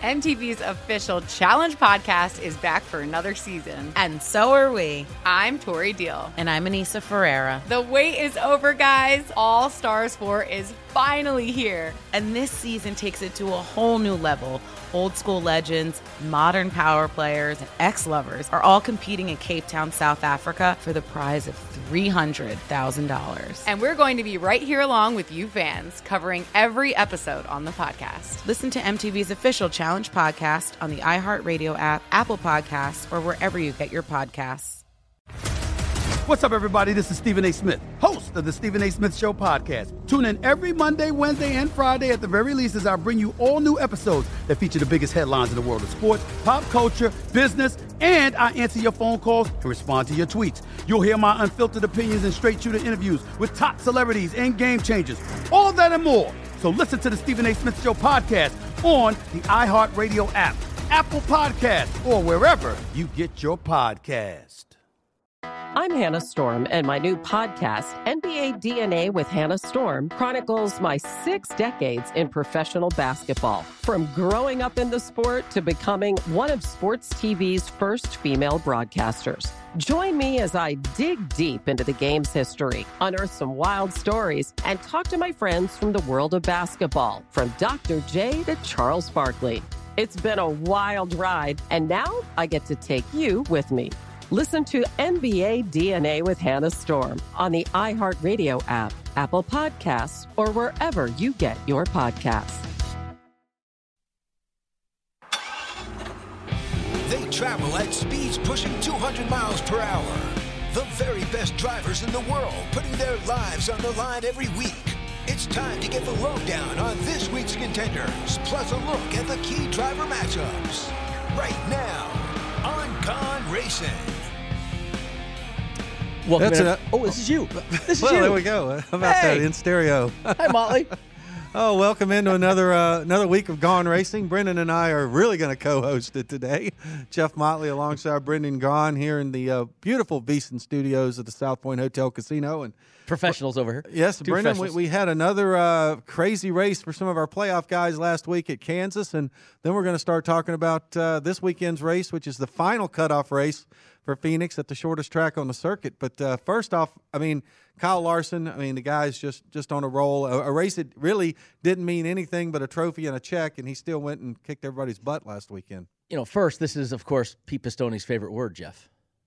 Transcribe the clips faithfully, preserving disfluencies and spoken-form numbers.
M T V's official Challenge podcast is back for another season. And so are we. I'm Tori Deal. And I'm Anissa Ferreira. The wait is over, guys. All Stars four is finally here. And this season takes it to a whole new level. Old school legends, modern power players, and ex-lovers are all competing in Cape Town, South Africa for the prize of three hundred thousand dollars. And we're going to be right here along with you fans, covering every episode on the podcast. Listen to M T V's official Challenge podcast on the iHeartRadio app, Apple Podcasts, or wherever you get your podcasts. What's up, everybody? This is Stephen A. Smith, host of the Stephen A. Smith Show podcast. Tune in every Monday, Wednesday, and Friday at the very least as I bring you all new episodes that feature the biggest headlines in the world of sports, pop culture, business, and I answer your phone calls and respond to your tweets. You'll hear my unfiltered opinions and straight-shooter interviews with top celebrities and game changers. All that and more. So listen to the Stephen A. Smith Show podcast on the iHeartRadio app, Apple Podcasts, or wherever you get your podcast. I'm Hannah Storm, and my new podcast, N B A D N A with Hannah Storm, chronicles my six decades in professional basketball. From growing up in the sport to becoming one of sports T V's first female broadcasters. Join me as I dig deep into the game's history, unearth some wild stories, and talk to my friends from the world of basketball, from Doctor J to Charles Barkley. It's been a wild ride, and now I get to take you with me. Listen to N B A D N A with Hannah Storm on the iHeartRadio app, Apple Podcasts, or wherever you get your podcasts. They travel at speeds pushing two hundred miles per hour. The very best drivers in the world putting their lives on the line every week. It's time to get the lowdown on this week's contenders, plus a look at the key driver matchups. Right now on Gone Racing. Welcome That's in. a, oh, this is you. This is well, you. there we go. How about Hey. that in stereo? Hi, Motley. Oh, welcome into another uh, another week of Gone Racing. Brendan and I are really going to co-host it today. Jeff Motley alongside Brendan Gaughan here in the uh, beautiful Beeson Studios at the South Point Hotel Casino. And Professionals over here. yes, Two Brendan, we, professionals. we had another uh, crazy race for some of our playoff guys last week at Kansas, and then we're going to start talking about uh, this weekend's race, which is the final cutoff race for Phoenix at the shortest track on the circuit. But uh, first off, I mean, Kyle Larson, I mean, the guy's just, just on a roll. A, a race that really didn't mean anything but a trophy and a check, and he still went and kicked everybody's butt last weekend. You know, first, this is, of course, Pete Pistone's favorite word, Jeff.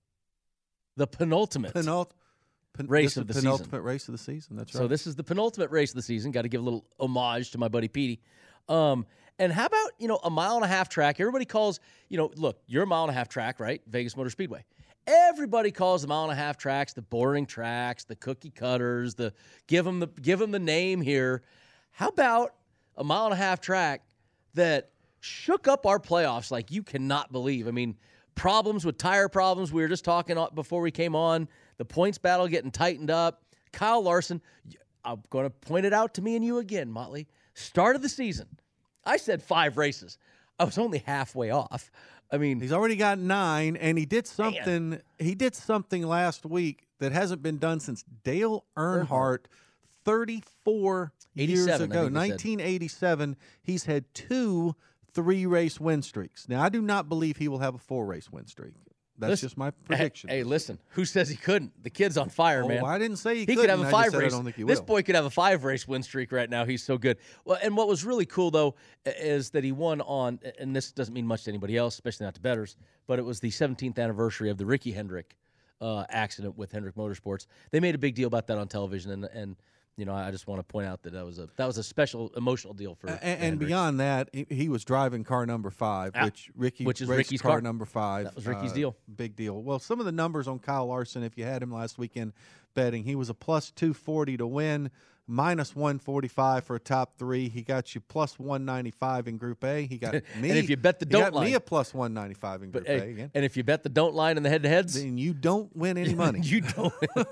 The penultimate. Penult- pen- Race this of is the the season. penultimate race of the season. That's right. So this is the penultimate race of the season. Got to give a little homage to my buddy Petey. Um, and how about, you know, a mile and a half track? Everybody calls, you know, look, you're a mile and a half track, right? Vegas Motor Speedway. Everybody calls the mile and a half tracks the boring tracks, the cookie cutters, the give them the give them the name here. How about a mile and a half track that shook up our playoffs like you cannot believe? I mean, problems with tire problems. We were just talking before we came on. The points battle getting tightened up. Kyle Larson, I'm going to point it out to me and you again, Motley. Start of the season, I said five races. I was only halfway off. I mean, He's already got nine, and he did something. Man. He did something last week that hasn't been done since Dale Earnhardt, thirty-four years ago, nineteen eighty-seven. He's had two three-race win streaks. Now, I do not believe he will have a four-race win streak. That's listen, just my prediction. Hey, hey, listen, who says he couldn't? The kid's on fire, oh, man. I didn't say he, he couldn't. could have a I five just said race. I don't think he this will. boy could have a five race win streak right now. He's so good. Well, and what was really cool though is that he won on, and this doesn't mean much to anybody else, especially not to bettors, but it was the seventeenth anniversary of the Ricky Hendrick uh, accident with Hendrick Motorsports. They made a big deal about that on television, and and. You know, I just want to point out that that was a that was a special emotional deal for. And, and beyond that, he, he was driving car number five, yeah. which Ricky which is raced Ricky's car, car number five. That was Ricky's uh, deal. Big deal. Well, some of the numbers on Kyle Larson, if you had him last weekend betting, he was a plus two forty to win, minus one forty-five for a top three. He got you plus one ninety-five in Group A. He got me. And if you bet the he don't got line, me a plus one ninety-five in Group but, A hey, again. And if you bet the don't line in the head-to-heads, then you don't win any money. you don't.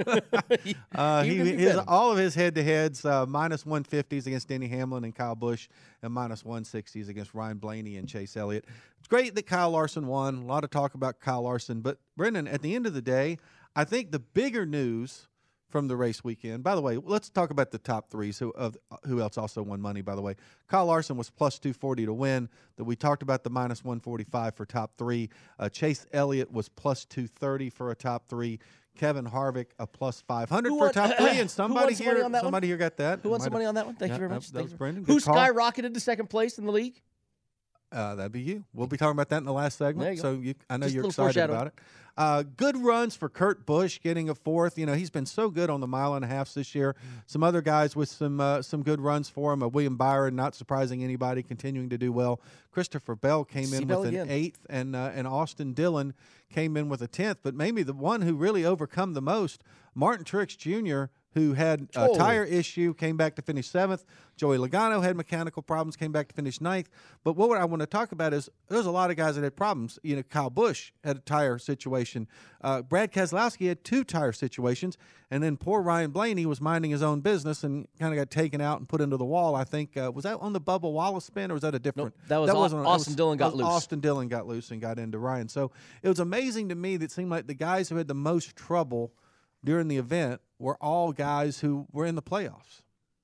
uh, he, Even if you his, bet 'em. all of his head-to-heads, uh, minus one fifties against Denny Hamlin and Kyle Busch, and minus one sixties against Ryan Blaney and Chase Elliott. It's great that Kyle Larson won. A lot of talk about Kyle Larson. But, Brendan, at the end of the day, I think the bigger news from the race weekend. By the way, let's talk about the top threes. Who of who else also won money, by the way. Kyle Larson was plus two forty to win. That we talked about the minus one forty-five for top three. Uh, Chase Elliott was plus two thirty for a top three. Kevin Harvick a plus five hundred Who for won- top three. And somebody some money here on that one? somebody here got that. Who won Might some have- money on that one? Thank Yeah, you very that- much. that Thank was you. Brendan. Who Good call. skyrocketed to second place in the league? Uh, that'd be you. We'll be talking about that in the last segment. There you go. So you, I know Just a you're little excited foreshadowing. about it. Uh, good runs for Kurt Busch, getting a fourth. You know, he's been so good on the mile and a half this year. Some other guys with some uh, some good runs for him. Uh, William Byron, not surprising anybody, continuing to do well. Christopher Bell came See in Bell with an again. eighth, and uh, and Austin Dillon came in with a tenth. But maybe the one who really overcome the most, Martin Truex Junior, who had a Oh. tire issue, came back to finish seventh. Joey Logano had mechanical problems, came back to finish ninth. But what I want to talk about is there's a lot of guys that had problems. You know, Kyle Busch had a tire situation. Uh, Brad Keselowski had two tire situations. And then poor Ryan Blaney was minding his own business and kind of got taken out and put into the wall. I think, uh, was that on the Bubba Wallace spin or was that a different? Nope, that was Au- wasn't on- that Austin was- Dillon got that was loose. Austin Dillon got loose and got into Ryan. So it was amazing to me that it seemed like the guys who had the most trouble during the event were all guys who were in the playoffs.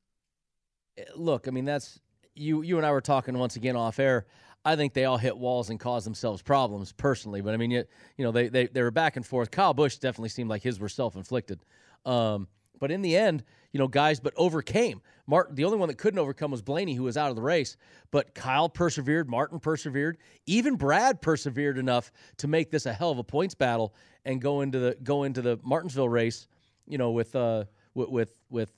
Look, I mean, that's you. You and I were talking once again off air. I think they all hit walls and caused themselves problems personally. But I mean, you, you know, they, they they were back and forth. Kyle Busch definitely seemed like his were self inflicted. Um, but in the end, you know, guys, but overcame. Martin, the only one that couldn't overcome was Blaney, who was out of the race. But Kyle persevered. Martin persevered. Even Brad persevered enough to make this a hell of a points battle and go into the go into the Martinsville race. You know, with uh with with, with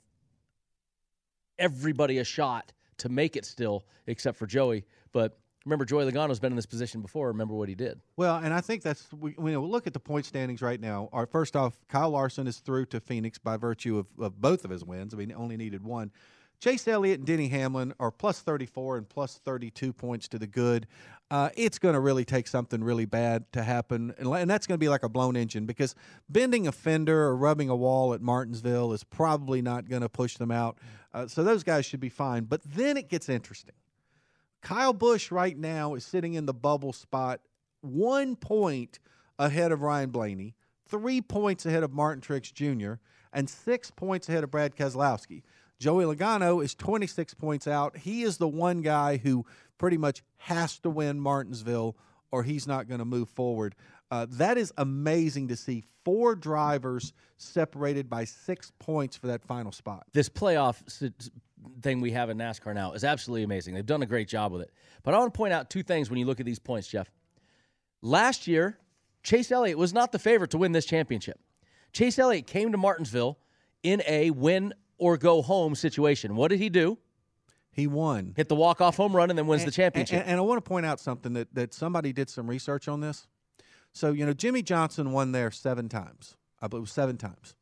everybody a shot to make it still, except for Joey. But remember, Joey Logano's been in this position before. Remember what he did. Well, and I think that's we, we look at the point standings right now. Our first off, Kyle Larson is through to Phoenix by virtue of, of both of his wins. I mean, only needed one. Chase Elliott and Denny Hamlin are plus thirty-four and plus thirty-two points to the good. Uh, it's going to really take something really bad to happen, and, and that's going to be like a blown engine because bending a fender or rubbing a wall at Martinsville is probably not going to push them out. Uh, so those guys should be fine. But then it gets interesting. Kyle Busch right now is sitting in the bubble spot, one point ahead of Ryan Blaney, three points ahead of Martin Truex Junior, and six points ahead of Brad Keselowski. Joey Logano is twenty-six points out. He is the one guy who pretty much has to win Martinsville or he's not going to move forward. Uh, that is amazing to see four drivers separated by six points for that final spot. This playoff s- thing we have in NASCAR now is absolutely amazing. They've done a great job with it. But I want to point out two things when you look at these points, Jeff. Last year, Chase Elliott was not the favorite to win this championship. Chase Elliott came to Martinsville in a win or go home situation. What did he do? He won. Hit the walk-off home run and then wins and, the championship. And, and I want to point out something that, that somebody did some research on this. So, you know, Jimmy Johnson won there seven times. I believe it was seven times.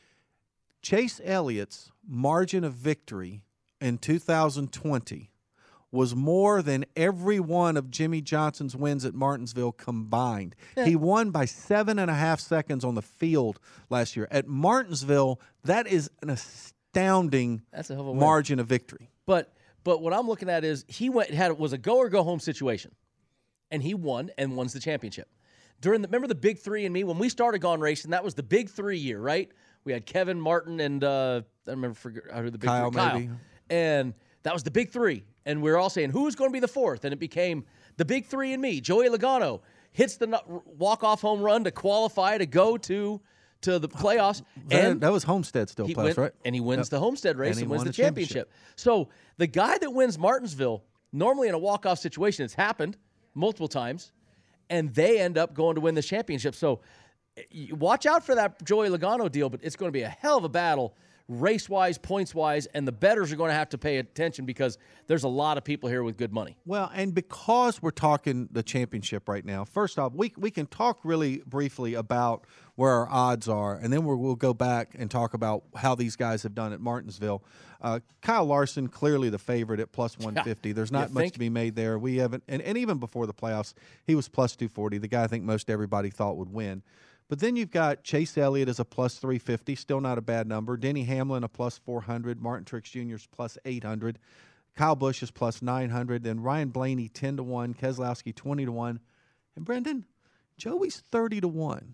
Chase Elliott's margin of victory in two thousand twenty was more than every one of Jimmy Johnson's wins at Martinsville combined. He won by seven and a half seconds on the field last year. At Martinsville, that is an astounding That's a hell of a win. margin of victory. But but what I'm looking at is he went had was a go or go home situation, and he won and wins the championship. During the remember the big three and me when we started Gone Racing, that was the big three year, right? We had Kevin, Martin, and uh, I don't remember forget, who the big Kyle, three, Kyle, maybe. and that was the big three. And we were all saying who's going to be the fourth, and it became the big three and me. Joey Logano hits the walk off home run to qualify to go to to the playoffs, That, and that was Homestead still he plays, win- right? And he wins Yep. the Homestead race And and, he wins won the the championship. championship. So the guy that wins Martinsville, normally in a walk-off situation, it's happened multiple times, and they end up going to win the championship. So you watch out for that Joey Logano deal, but it's going to be a hell of a battle race-wise, points-wise, and the bettors are going to have to pay attention because there's a lot of people here with good money. Well, and because we're talking the championship right now, first off, we we can talk really briefly about where our odds are, and then we're, we'll go back and talk about how these guys have done at Martinsville. Uh, Kyle Larson, clearly the favorite at plus one fifty. There's not You much think? to be made there. We haven't, and, and even before the playoffs, he was plus two forty, the guy I think most everybody thought would win. But then you've got Chase Elliott as a plus three fifty, still not a bad number. Denny Hamlin a plus four hundred. Martin Truex Junior is plus eight hundred. Kyle Busch is plus nine hundred. Then Ryan Blaney ten to one. Keselowski twenty to one. And Brendan, Joey's thirty to one.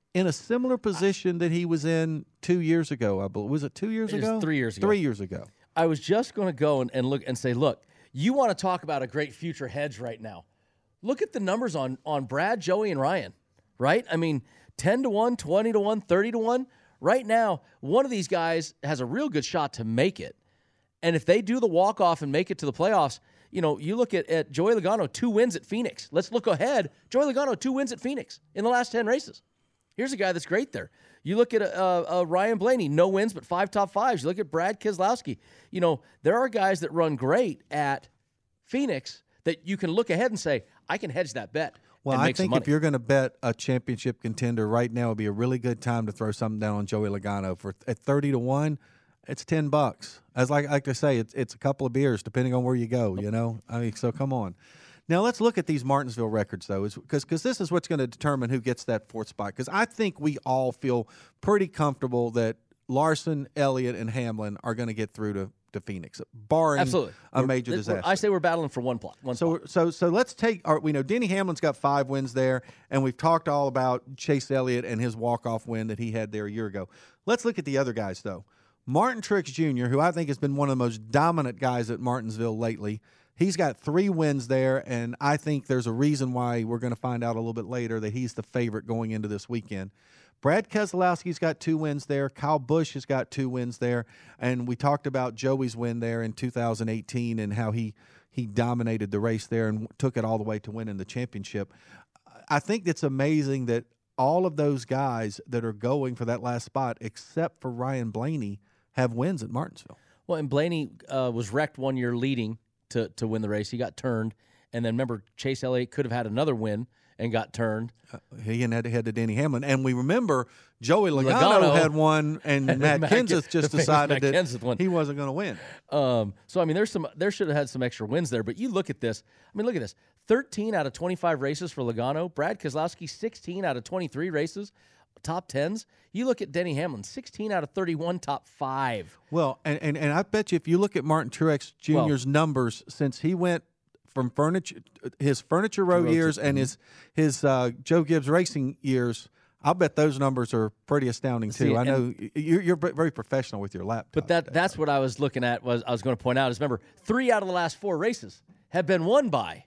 in a similar position that he was in two years ago. I believe. Was it two years It was ago? three years ago. Three years ago. I was just going to go and, and look and say, look, you want to talk about a great future hedge right now. Look at the numbers on on Brad, Joey, and Ryan, right? I mean, ten to one, twenty to one, thirty to one. Right now, one of these guys has a real good shot to make it. And if they do the walk-off and make it to the playoffs, you know, you look at, at Joey Logano, two wins at Phoenix. Let's look ahead. Joey Logano, two wins at Phoenix in the last ten races. Here's a guy that's great there. You look at uh, uh, Ryan Blaney, no wins, but five top fives. You look at Brad Keselowski. You know, there are guys that run great at Phoenix that you can look ahead and say, I can hedge that bet. Well, and I make some think money. if you're going to bet a championship contender right now, would be a really good time to throw something down on Joey Logano. For at thirty to one, it's ten bucks. As like like I say, it's it's a couple of beers depending on where you go. You know, I mean, so come on. Now let's look at these Martinsville records though, because because this is what's going to determine who gets that fourth spot. Because I think we all feel pretty comfortable that Larson, Elliott, and Hamlin are going to get through to. to Phoenix, barring Absolutely. a We're- major we're- disaster. I say we're battling for one plot. One So, spot. so, so let's take. Our, we know Denny Hamlin's got five wins there, and we've talked all about Chase Elliott and his walk-off win that he had there a year ago. Let's look at the other guys, though. Martin Truex Junior, who I think has been one of the most dominant guys at Martinsville lately, he's got three wins there, and I think there's a reason why we're going to find out a little bit later that he's the favorite going into this weekend. Brad Keselowski's got two wins there. Kyle Busch has got two wins there. And we talked about Joey's win there in two thousand eighteen and how he, he dominated the race there and took it all the way to winning the championship. I think it's amazing that all of those guys that are going for that last spot, except for Ryan Blaney, have wins at Martinsville. Well, and Blaney uh, was wrecked one year leading to, to win the race. He got turned. And then remember, Chase Elliott could have had another win and got turned. Uh, he had to head to Denny Hamlin. And we remember Joey Logano, Logano had one, and, and Matt Matt Kenseth Ken- just the famous decided Matt that Kenseth one. he wasn't going to win. Um, so, I mean, there's some. There should have had some extra wins there. But you look at this. I mean, look at this. thirteen out of twenty-five races for Logano. Brad Keselowski, sixteen out of twenty-three races, top tens. You look at Denny Hamlin, sixteen out of thirty-one, top five. Well, and, and, and I bet you if you look at Martin Truex Junior's Well, numbers since he went from furniture, his Furniture Row Road years to- and his his uh, Joe Gibbs Racing years, I'll bet those numbers are pretty astounding too. See, I and- know you're, you're very professional with your laptop. But that that's what I was looking at. Was I was going to point out is remember three out of the last four races have been won by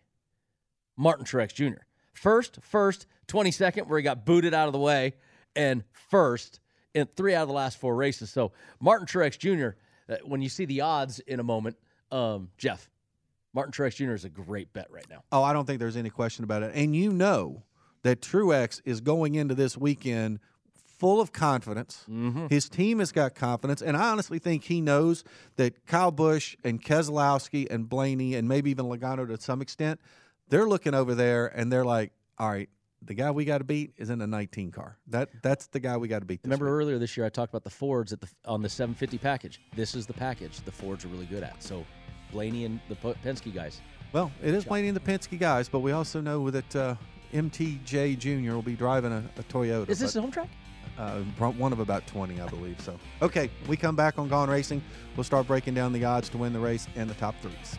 Martin Truex Junior First, first, twenty-second, where he got booted out of the way, and first in three out of the last four races. So Martin Truex Junior, uh, when you see the odds in a moment, um, Jeff, Martin Truex Junior is a great bet right now. Oh, I don't think there's any question about it. And you know that Truex is going into this weekend full of confidence. Mm-hmm. His team has got confidence, and I honestly think he knows that Kyle Busch and Keselowski and Blaney and maybe even Logano to some extent, they're looking over there and they're like, all right, the guy we got to beat is in a nineteen car. That That's the guy we got to beat this Remember week. earlier this year I talked about the Fords at the on the seven fifty package. This is the package the Fords are really good at. So Blaney and the P- Penske guys. Well, it is Blaney and the Penske guys, but we also know that uh, M T J Junior will be driving a, a Toyota. Is this but- a home track? Uh, one of about twenty, I believe. So, okay, we come back on Gone Racing. We'll start breaking down the odds to win the race and the top threes.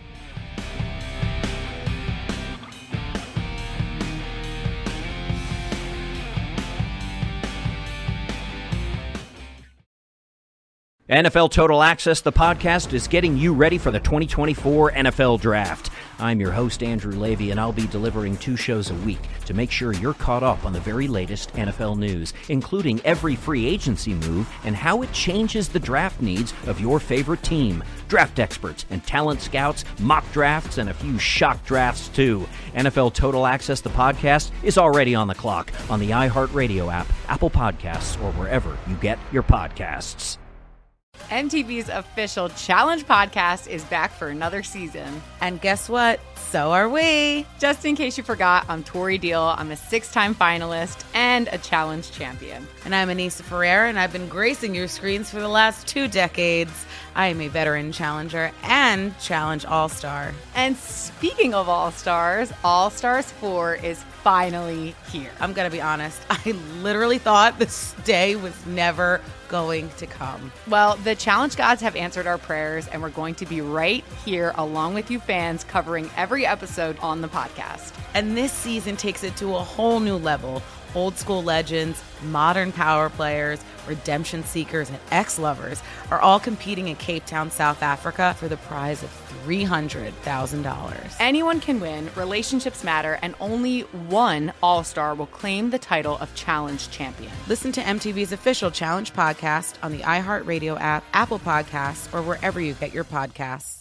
N F L Total Access, the podcast, is getting you ready for the twenty twenty-four N F L Draft. I'm your host, Andrew Levy, and I'll be delivering two shows a week to make sure you're caught up on the very latest N F L news, including every free agency move and how it changes the draft needs of your favorite team. Draft experts and talent scouts, mock drafts, and a few shock drafts, too. N F L Total Access, the podcast, is already on the clock on the iHeartRadio app, Apple Podcasts, or wherever you get your podcasts. M T V's official Challenge podcast is back for another season. And guess what? So are we. Just in case you forgot, I'm Tori Deal. I'm a six-time finalist and a Challenge champion. And I'm Anissa Ferreira, and I've been gracing your screens for the last two decades. I am a veteran challenger and Challenge All-Star. And speaking of All-Stars, All-Stars four is finally here. I'm going to be honest. I literally thought this day was never going to come. Well, the Challenge gods have answered our prayers, and we're going to be right here along with you fans covering every episode on the podcast. And this season takes it to a whole new level. Old school legends, modern power players, redemption seekers, and ex-lovers are all competing in Cape Town, South Africa for the prize of three hundred thousand dollars. Anyone can win, relationships matter, and only one All-Star will claim the title of Challenge Champion. Listen to M T V's official Challenge podcast on the iHeartRadio app, Apple Podcasts, or wherever you get your podcasts.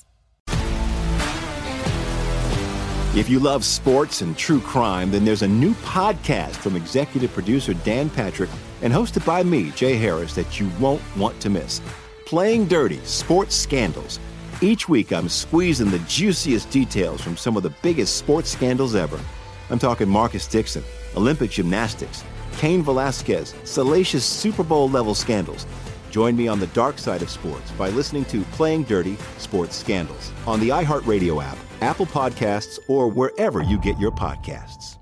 If you love sports and true crime, then there's a new podcast from executive producer Dan Patrick and hosted by me, Jay Harris, that you won't want to miss. Playing Dirty: Sports Scandals. Each week, I'm squeezing the juiciest details from some of the biggest sports scandals ever. I'm talking Marcus Dixon, Olympic gymnastics, Cain Velasquez, salacious Super Bowl-level scandals. Join me on the dark side of sports by listening to Playing Dirty: Sports Scandals on the iHeartRadio app, Apple Podcasts, or wherever you get your podcasts.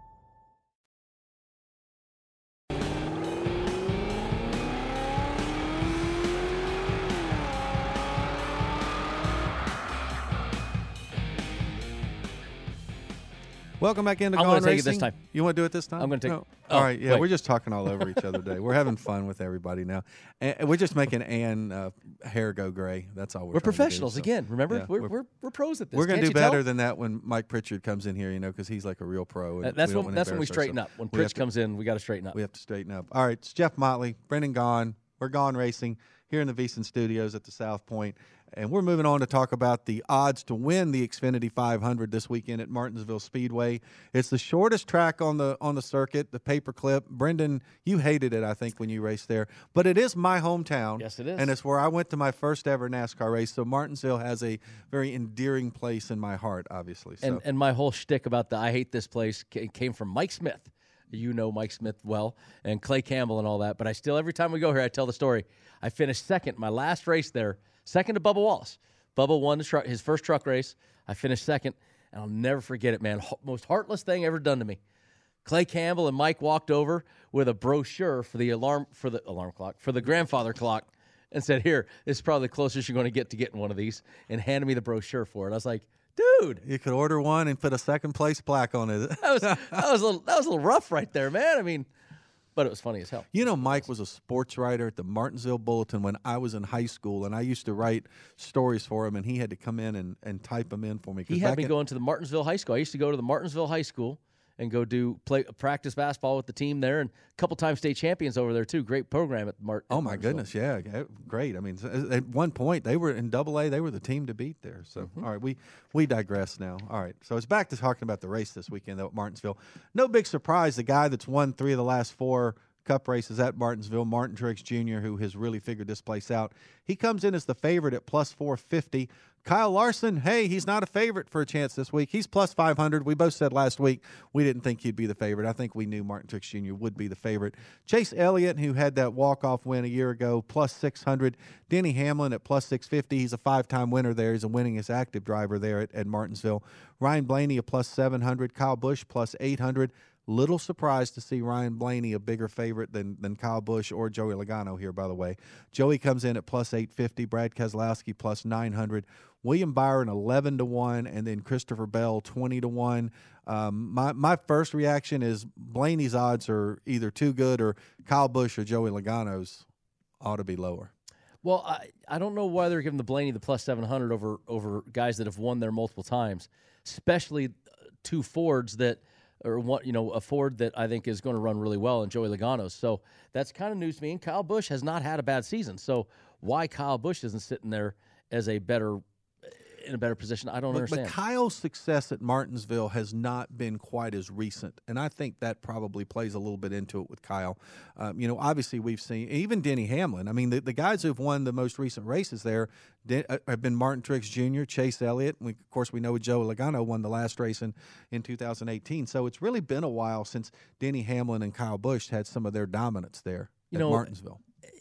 Welcome back into I'm Gone gonna take it Racing. this time. You want to do it this time? I'm gonna take- No. oh, All right, yeah, wait. we're just talking all over each other today. We're having fun with everybody now, and we're just making Ann uh, hair go gray. That's all we're. We're trying to do, professionals so, again. Remember, yeah, we're, we're we're pros at this. We're gonna Can't do you tell? better than that when Mike Pritchard comes in here, you know, because he's like a real pro. And Uh, That's we don't when wanna that's when we embarrass straighten up. ourselves. When We have Pritch to- comes in, we got to straighten up. We have to straighten up. All right, it's Jeff Motley, Brendan Gaughan. We're Gone Racing here in the VEASAN Studios at the South Point. And we're moving on to talk about the odds to win the Xfinity five hundred this weekend at Martinsville Speedway. It's the shortest track on the on the circuit, the paperclip. Brendan, you hated it, I think, when you raced there. But it is my hometown. Yes, it is. And it's where I went to my first ever NASCAR race. So Martinsville has a very endearing place in my heart, obviously. So. And and my whole shtick about the I hate this place ca- came from Mike Smith. You know Mike Smith well, and Clay Campbell and all that. But I still, every time we go here, I tell the story. I finished second, my last race there, second to Bubba Wallace. Bubba won the truck, his first truck race. I finished second, and I'll never forget it, man. Ho- most heartless thing ever done to me. Clay Campbell and Mike walked over with a brochure for the alarm for the alarm clock for the grandfather clock, and said, "Here, this is probably the closest you're going to get to getting one of these," and handed me the brochure for it. I was like, "Dude, you could order one and put a second place plaque on it." that was that was a little that was a little rough right there, man. I mean, but it was funny as hell. You know, Mike was a sports writer at the Martinsville Bulletin when I was in high school, and I used to write stories for him, and he had to come in and, and type them in for me. 'Cause He had back me in- going to the Martinsville High School. I used to go to the Martinsville High School and go do play practice basketball with the team there, and a couple times state champions over there too. Great program at Mart. Oh at my Martinsville. goodness, yeah, yeah, great. I mean, s- at one point they were in Double A; they were the team to beat there. So, Mm-hmm. all right, we we digress now. All right, so it's back to talking about the race this weekend though at Martinsville. No big surprise, the guy that's won three of the last four Cup races at Martinsville, Martin Truex Junior, who has really figured this place out. He comes in as the favorite at plus four fifty. Kyle Larson, hey, he's not a favorite for a chance this week. He's plus five hundred. We both said last week we didn't think he'd be the favorite. I think we knew Martin Truex Junior would be the favorite. Chase Elliott, who had that walk-off win a year ago, plus six hundred. Denny Hamlin at plus six fifty. He's a five-time winner there. He's a winningest active driver there at, at Martinsville. Ryan Blaney, a plus seven hundred. Kyle Busch, plus eight hundred. Little surprised to see Ryan Blaney a bigger favorite than, than Kyle Busch or Joey Logano here, by the way. Joey comes in at plus eight fifty, Brad Keselowski plus nine hundred, William Byron eleven to one, and then Christopher Bell twenty to one. Um, my, my first reaction is Blaney's odds are either too good or Kyle Busch or Joey Logano's ought to be lower. Well, I, I don't know why they're giving the Blaney the plus seven hundred over over guys that have won there multiple times, especially two Fords that – or one, you know, a Ford that I think is going to run really well, and Joey Logano's. So that's kind of news to me. And Kyle Busch has not had a bad season. So why Kyle Busch isn't sitting there as a better in a better position, I don't but, understand. But Kyle's success at Martinsville has not been quite as recent, and I think that probably plays a little bit into it with Kyle. Um, you know, obviously we've seen even Denny Hamlin. I mean, the, the guys who've won the most recent races there did, uh, have been Martin Truex Junior, Chase Elliott. We, of course, we know Joe Logano won the last race in, in two thousand eighteen. So it's really been a while since Denny Hamlin and Kyle Busch had some of their dominance there you at know, Martinsville.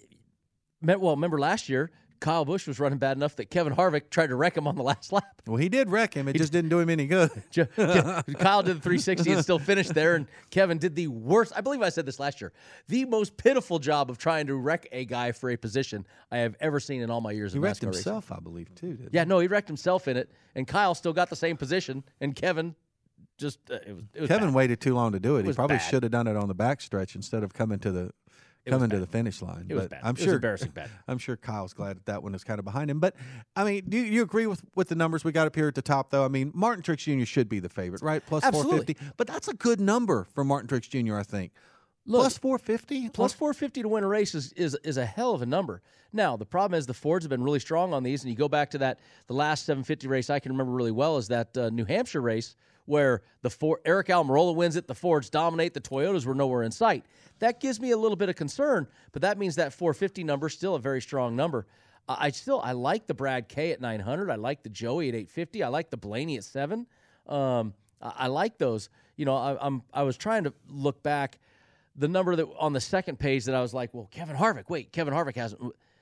Well, remember last year, Kyle Busch was running bad enough that Kevin Harvick tried to wreck him on the last lap. Well, he did wreck him. It just didn't do him any good. Kyle did the three sixty and still finished there, and Kevin did the worst. I believe I said this last year. The most pitiful job of trying to wreck a guy for a position I have ever seen in all my years He of wrecked NASCAR himself, I believe, too. Didn't Yeah, no, he wrecked himself in it, and Kyle still got the same position, and Kevin just uh, it was. It was Kevin bad. waited too long to do it. It he was probably bad. should have done it on the backstretch instead of coming to the It was coming to bad. the finish line. It was but bad. I'm It was sure embarrassing bad. I'm sure Kyle's glad that that one is kind of behind him. But I mean, do you, you agree with with the numbers we got up here at the top? Though I mean, Martin Truex Junior should be the favorite, right? Plus four Absolutely. fifty. But that's a good number for Martin Truex Junior I think. Look, Plus four fifty. Plus four fifty to win a race is, is is a hell of a number. Now, the problem is the Fords have been really strong on these, and you go back to that, the last seven fifty race I can remember really well is that uh, New Hampshire race where the Ford, Eric Almirola wins it, the Fords dominate, the Toyotas were nowhere in sight. That gives me a little bit of concern, but that means that four fifty number is still a very strong number. Uh, I still, I like the Brad K at nine hundred. I like the Joey at eight fifty. I like the Blaney at seven. Um, I, I like those. You know, I, I'm, I was trying to look back. The number that on the second page that I was like, well, Kevin Harvick. Wait, Kevin Harvick hasn't.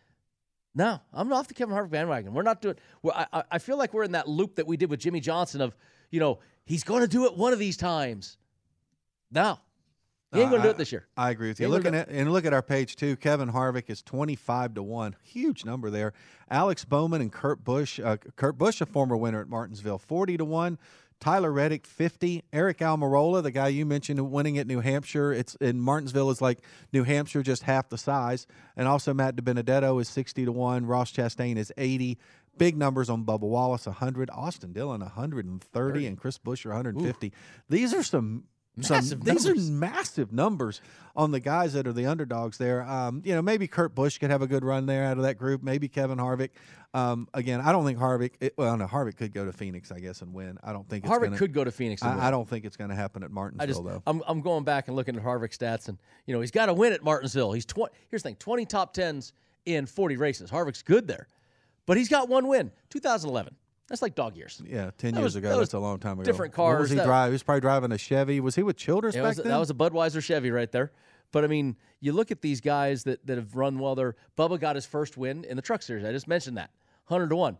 No, I'm off the Kevin Harvick bandwagon. We're not doing. We're, I, I feel like we're in that loop that we did with Jimmy Johnson of, you know, he's going to do it one of these times. No, he ain't going to do it this year. I agree with He you. ain't Looking gonna at and look at our page too. Kevin Harvick is twenty-five to one. Huge number there. Alex Bowman and Kurt Busch. Uh, Kurt Busch, a former winner at Martinsville, forty to one. Tyler Reddick, fifty. Eric Almirola, the guy you mentioned winning at New Hampshire. It's in Martinsville is like New Hampshire, just half the size. And also Matt DiBenedetto is sixty to one. Ross Chastain is eighty. Big numbers on Bubba Wallace, one hundred. Austin Dillon, one hundred thirty. thirty. And Chris Buescher, one hundred fifty. Ooh. These are some Some, these are massive numbers on the guys that are the underdogs there. Um, you know, maybe Kurt Busch could have a good run there out of that group. Maybe Kevin Harvick. Um, again, I don't think Harvick. It, well, no, Harvick could go to Phoenix, I guess, and win. I don't think it's Harvick gonna, could go to Phoenix. And I, win. I don't think it's going to happen at Martinsville, I just, though. I'm I'm going back and looking at Harvick stats, and you know he's got to win at Martinsville. He's twenty. Here's the thing: twenty top tens in forty races. Harvick's good there, but he's got one win. two thousand eleven. That's like dog years. Yeah, ten that years was, ago. That That's a long time ago. Different cars. What was he that, drive? He was probably driving a Chevy. Was he with Childress yeah, back was, then? That was a Budweiser Chevy right there. But I mean, you look at these guys that, that have run well there. Bubba got his first win in the Truck Series. I just mentioned that. one hundred to one.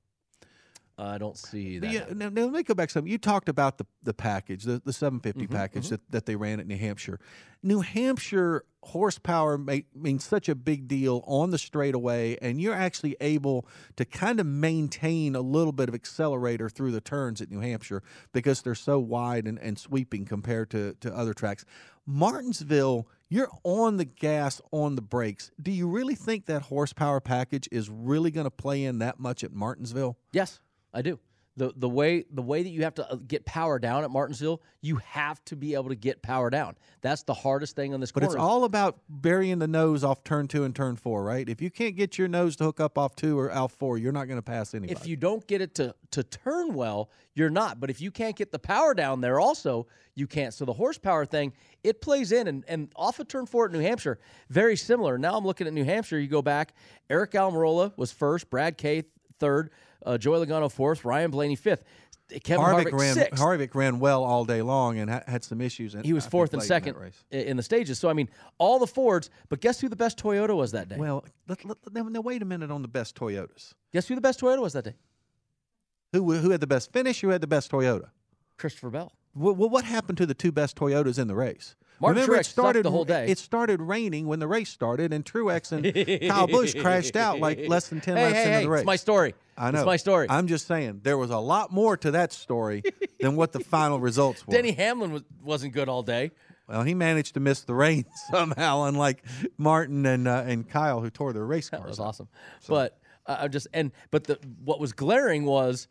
Uh, I don't see that. Yeah, now, now let me go back some. You talked about the, the package, the, the seven fifty Mm-hmm, package mm-hmm. That, that they ran at New Hampshire. New Hampshire horsepower make, means such a big deal on the straightaway, and you're actually able to kind of maintain a little bit of accelerator through the turns at New Hampshire because they're so wide and, and sweeping compared to, to other tracks. Martinsville, you're on the gas, on the brakes. Do you really think that horsepower package is really going to play in that much at Martinsville? Yes, I do. The the way the way that you have to get power down at Martinsville, you have to be able to get power down. That's the hardest thing on this But corner. it's all about burying the nose off turn two and turn four, right? If you can't get your nose to hook up off two or off four, you're not going to pass anybody. If you don't get it to, to turn well, you're not. But if you can't get the power down there also, you can't. So the horsepower thing, it plays in. And, and off of turn four at New Hampshire, very similar. Now I'm looking at New Hampshire. You go back, Eric Almirola was first, Brad K third, uh, Joey Logano fourth, Ryan Blaney fifth. Kevin Harvick, Harvick ran sixth. Harvick ran well all day long and ha- had some issues. And He was fourth and second in, in the stages. So, I mean, all the Fords, but guess who the best Toyota was that day? Well, let, let, now, now wait a minute on the best Toyotas. Guess who the best Toyota was that day? Who who had the best finish? Who had the best Toyota? Christopher Bell. Well, well what happened to the two best Toyotas in the race? Martin Remember, Truex it started sucked the whole day. It started raining when the race started, and Truex and Kyle Busch crashed out like less than ten hey, laps hey, into hey, the race. It's my story. I know. It's my story. I'm just saying there was a lot more to that story than what the final results were. Denny Hamlin was, wasn't good all day. Well, he managed to miss the rain somehow, unlike Martin and uh, and Kyle, who tore their race cars. That was out. awesome. So. But uh, I just and but the what was glaring was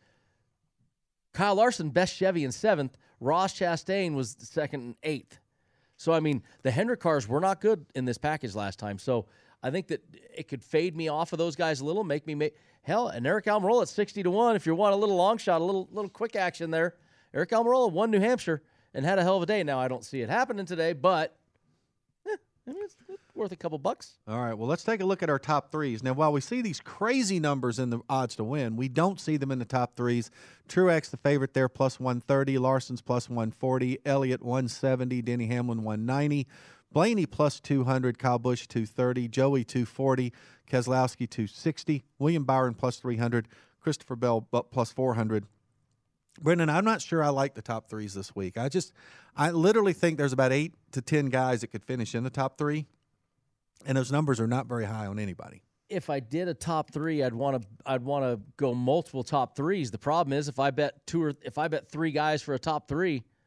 Kyle Larson, best Chevy in seventh. Ross Chastain was second and eighth. So I mean, the Hendrick cars were not good in this package last time. So I think that it could fade me off of those guys a little, make me make hell. And Eric Almirola at sixty to one. If you want a little long shot, a little little quick action there, Eric Almirola won New Hampshire and had a hell of a day. Now I don't see it happening today, but eh, I mean, it's, it's worth a couple bucks. All right, well, let's take a look at our top threes. Now, while we see these crazy numbers in the odds to win, we don't see them in the top threes. Truex, the favorite there, plus one thirty. Larson's plus one forty. Elliott, one seventy. Denny Hamlin, one ninety. Blaney, plus two hundred. Kyle Busch, two thirty. Joey, two forty. Keselowski, two sixty. William Byron, plus three hundred. Christopher Bell, plus four hundred. Brendan, I'm not sure I like the top threes this week. I just, I literally think there's about eight to ten guys that could finish in the top three, and those numbers are not very high on anybody. If I did a top three, I'd want to, I'd want to go multiple top threes. The problem is, if I bet two or if I bet three guys for a top three,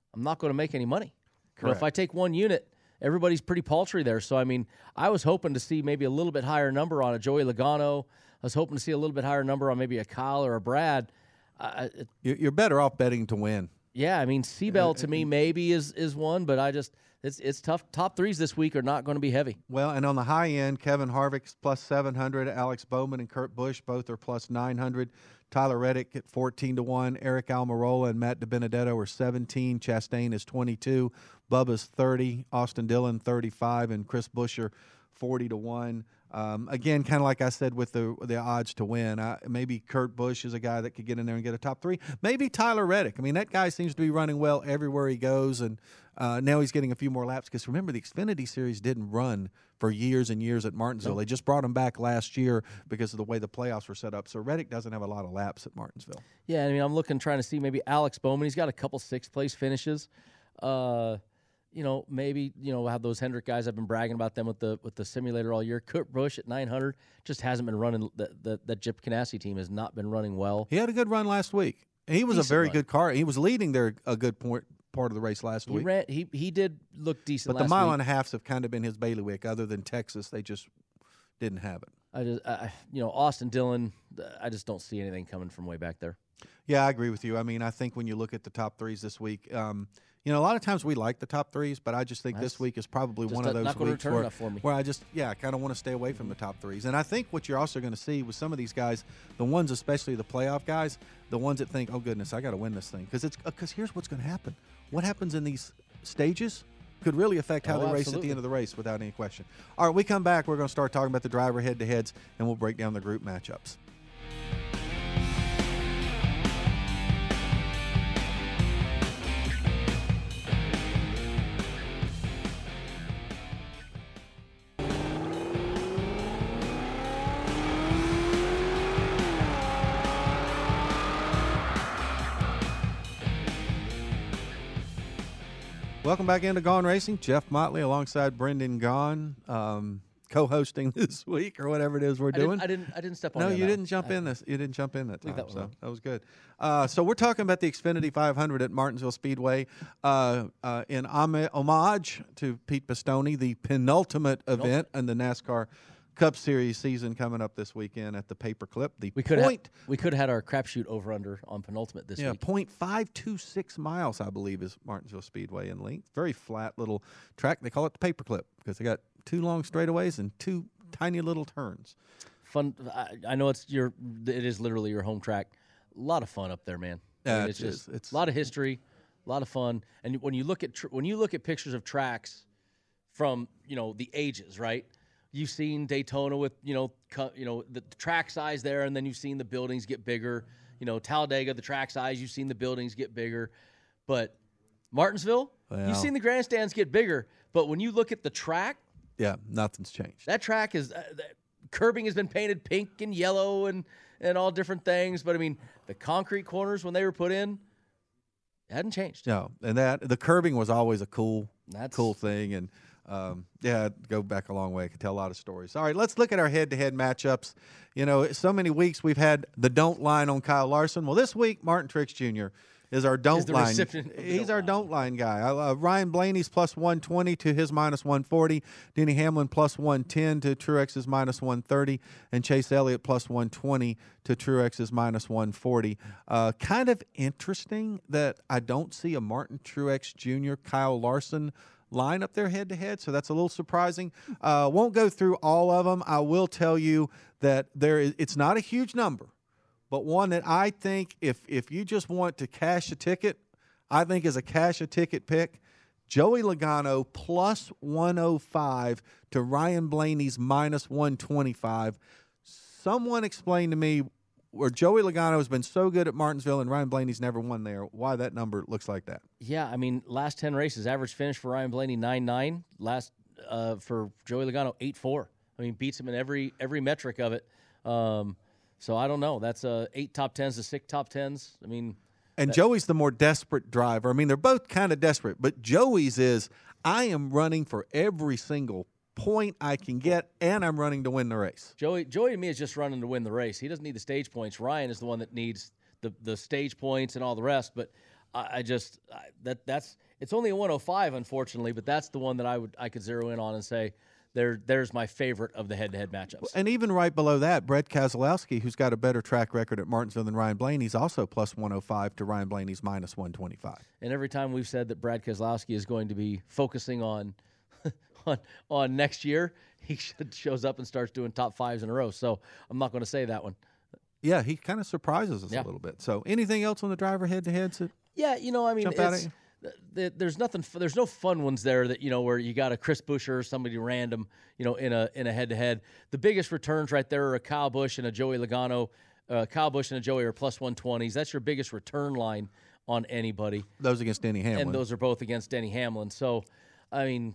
I'm not going to make any money. You know, if Correct. I take one unit, everybody's pretty paltry there. So, I mean, I was hoping to see maybe a little bit higher number on a Joey Logano. I was hoping to see a little bit higher number on maybe a Kyle or a Brad. Uh, it, You- You're better off betting to win. yeah, I mean, Seabell to me maybe is is one, but I just it's it's tough. Top threes this week are not going to be heavy. Well, and on the high end, Kevin Harvick's plus seven hundred, Alex Bowman and Kurt Busch both are plus nine hundred, Tyler Reddick at fourteen to one, Eric Almirola and Matt DiBenedetto are seventeen, Chastain is twenty-two, Bubba's thirty, Austin Dillon thirty-five, and Chris Buescher forty to one. Um, again, kind of like I said with the the odds to win, uh, maybe Kurt Busch is a guy that could get in there and get a top three. Maybe Tyler Reddick. I mean, that guy seems to be running well everywhere he goes, and uh, now he's getting a few more laps. Because remember, the Xfinity Series didn't run for years and years at Martinsville. They just brought him back last year because of the way the playoffs were set up. So Reddick doesn't have a lot of laps at Martinsville. Yeah, I mean, I'm looking, trying to see maybe Alex Bowman. He's got a couple sixth place finishes. Uh, you know, maybe you know have those Hendrick guys. I've been bragging about them with the with the simulator all year. Kurt Busch at nine hundred just hasn't been running. That the, that Chip Ganassi team has not been running well. He had a good run last week. He was Decent a very run. good car. He was leading there a good point, part of the race last He week. ran. He he did look decent. But the last mile week. and a halfs have kind of been his bailiwick. Other than Texas, they just didn't have it. I just, I, you know, Austin Dillon. I just don't see anything coming from way back there. Yeah, I agree with you. I mean, I think when you look at the top threes this week, um, you know, a lot of times we like the top threes, but I just think That's this week is probably just one not- of those not gonna weeks return where, enough for me. where I just, yeah, kind of want to stay away from the top threes. And I think what you're also going to see with some of these guys, the ones, especially the playoff guys, the ones that think, oh, goodness, I got to win this thing. Because it's because here's what's going to happen. What happens in these stages could really affect how Oh, they race at the absolutely. end of the race without any question. All right, we come back. We're going to start talking about the driver head-to-heads, and we'll break down the group matchups. Welcome back into Gone Racing. Jeff Motley alongside Brendan Gone, um, co-hosting this week or whatever it is we're I doing. didn't, I didn't. I didn't step on. No, you on you that didn't one. jump I- in this. You didn't jump in that time. Leave that one so alone. that was good. Uh, so we're talking about the Xfinity five hundred at Martinsville Speedway uh, uh, in hom- homage to Pete Pistone, the penultimate event in the NASCAR Cup Series season coming up this weekend at the Paperclip. The We could point, have. We could have had our crapshoot over under on penultimate this yeah, week. point five two six miles, I believe, is Martinsville Speedway in length. Very flat little track. They call it the Paperclip because they got two long straightaways and two tiny little turns. Fun. I, I know it's your. It is literally your home track. A lot of fun up there, man. I Yeah, mean, it it's just is. It's- a lot of history, a lot of fun. And when you look at tr- when you look at pictures of tracks from you know the ages, right? You've seen Daytona with you know cu- you know the track size there, and then you've seen the buildings get bigger. You know Talladega, the track size. You've seen the buildings get bigger, but Martinsville, Well. you've seen the grandstands get bigger. But when you look at the track, Yeah, nothing's changed. that track is uh, the curbing has been painted pink and yellow and and all different things. But I mean, the concrete corners when they were put in, it hadn't changed. No, and that the curbing was always a cool, That's- cool thing, and um, yeah, it'd go back a long way. I could tell a lot of stories. All right, let's look at our head-to-head matchups. You know, so many weeks we've had the don't line on Kyle Larson. Well, this week Martin Truex Junior is our don't the line. recipient of the He's don't our line. don't line guy. Uh, Ryan Blaney's plus one twenty to his minus one forty. Denny Hamlin plus one ten to Truex's minus one thirty. And Chase Elliott plus one twenty to Truex's minus one forty. Uh, kind of interesting that I don't see a Martin Truex Junior Kyle Larson line up there head-to-head, so that's a little surprising. Uh, won't go through all of them. I will tell you that there is, it's not a huge number, but one that I think if if you just want to cash a ticket, I think is a cash a ticket pick. Joey Logano plus one oh five to Ryan Blaney's minus one twenty-five. Someone explain to me where Joey Logano has been so good at Martinsville and Ryan Blaney's never won there, why that number looks like that. Yeah, I mean, last ten races, average finish for Ryan Blaney nine nine. Last uh, for Joey Logano eight four. I mean, beats him in every every metric of it. Um, so I don't know. That's uh, eight top tens to six top tens. I mean, And Joey's the more desperate driver. I mean, they're both kind of desperate, but Joey's is, I am running for every single point I can get, and I'm running to win the race. Joey Joey to me is just running to win the race. He doesn't need the stage points. Ryan is the one that needs the the stage points and all the rest. But I, I just I, that that's it's only a one oh five, unfortunately, but that's the one that I would I could zero in on and say there there's my favorite of the head-to-head matchups. And even right below that, Brett Keselowski, who's got a better track record at Martinsville than Ryan Blaney's, also plus one oh five to Ryan Blaney's minus one twenty-five. And every time we've said that Brad Keselowski is going to be focusing on on on next year, he shows up and starts doing top fives in a row. So I'm not going to say that one. Yeah, he kind of surprises us yeah. a little bit. So anything else on the driver head-to-heads? Yeah, you know, I mean, it's, th- there's nothing. There's no fun ones there that you know where you got a Chris Buescher or somebody random, you know, in a in a head-to-head. The biggest returns right there are a Kyle Busch and a Joey Logano. Uh, Kyle Busch and a Joey are plus one twenties. That's your biggest return line on anybody. Those against Denny Hamlin. And those are both against Denny Hamlin. So, I mean,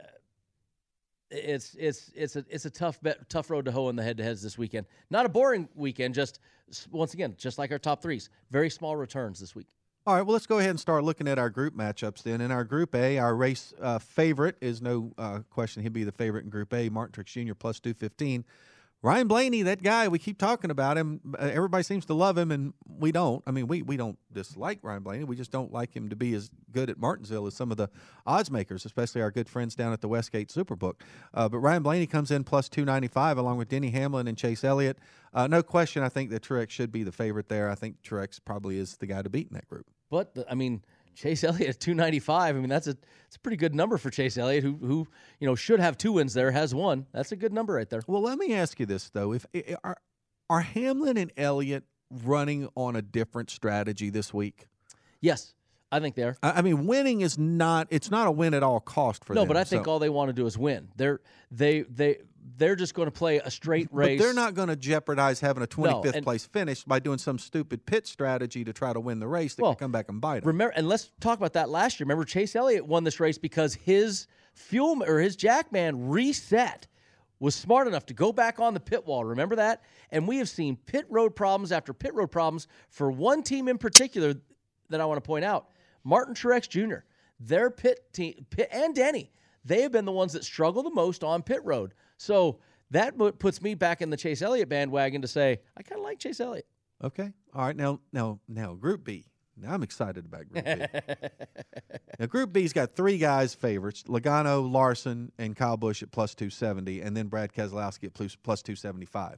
it's it's it's a it's a tough bet, tough road to hoe in the head-to-heads this weekend. Not a boring weekend. Just once again, just like our top threes, very small returns this week. All right, well, let's go ahead and start looking at our group matchups then. In our Group A, our race uh, favorite is no uh, question. He'll be the favorite in Group A, Martin Truex Junior plus two fifteen. Ryan Blaney, that guy, we keep talking about him. Everybody seems to love him, and we don't. I mean, we, we don't dislike Ryan Blaney. We just don't like him to be as good at Martinsville as some of the odds makers, especially our good friends down at the Westgate Superbook. Uh, but Ryan Blaney comes in plus two ninety-five along with Denny Hamlin and Chase Elliott. Uh, no question, I think that Truex should be the favorite there. I think Truex probably is the guy to beat in that group. But, the, I mean, Chase Elliott at two ninety-five. I mean, that's a it's a pretty good number for Chase Elliott, who who you know should have two wins there, has one. That's a good number right there. Well, let me ask you this though: if are are Hamlin and Elliott running on a different strategy this week? Yes, I think they are. I mean, winning is not it's not a win at all cost for no, them. No, but I think so. all they want to do is win. They're they they. They're just going to play a straight race. But they're not going to jeopardize having a twenty-fifth no, place finish by doing some stupid pit strategy to try to win the race that well, could come back and bite them. Remember, and let's talk about that last year. Remember, Chase Elliott won this race because his fuel or his jackman reset, was smart enough to go back on the pit wall. Remember that? And we have seen pit road problems after pit road problems for one team in particular that I want to point out, Martin Truex Junior Their pit team, pit, and Denny, they have been the ones that struggle the most on pit road. So that puts me back in the Chase Elliott bandwagon to say, I kind of like Chase Elliott. Okay. All right. Now, now, now, Group B. Now I'm excited about Group B. Now, Group B's got three guys favorites, Logano, Larson, and Kyle Busch at plus two seventy, and then Brad Keselowski at plus, plus two seventy-five.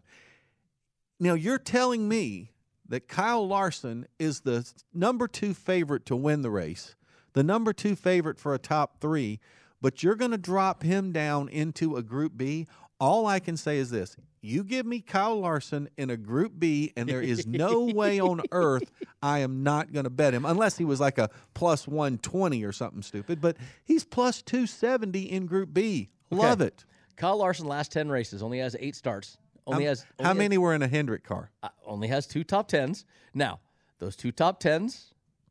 Now, you're telling me that Kyle Larson is the number two favorite to win the race, the number two favorite for a top three, but you're going to drop him down into a Group B? All I can say is this. You give me Kyle Larson in a Group B, and there is no way on earth I am not going to bet him, unless he was like a plus one twenty or something stupid. But he's plus two seventy in Group B. Love okay. it. Kyle Larson, last ten races, only has eight starts. Only um, has only How many has, were in a Hendrick car? Uh, only has two top tens. Now, those two top tens,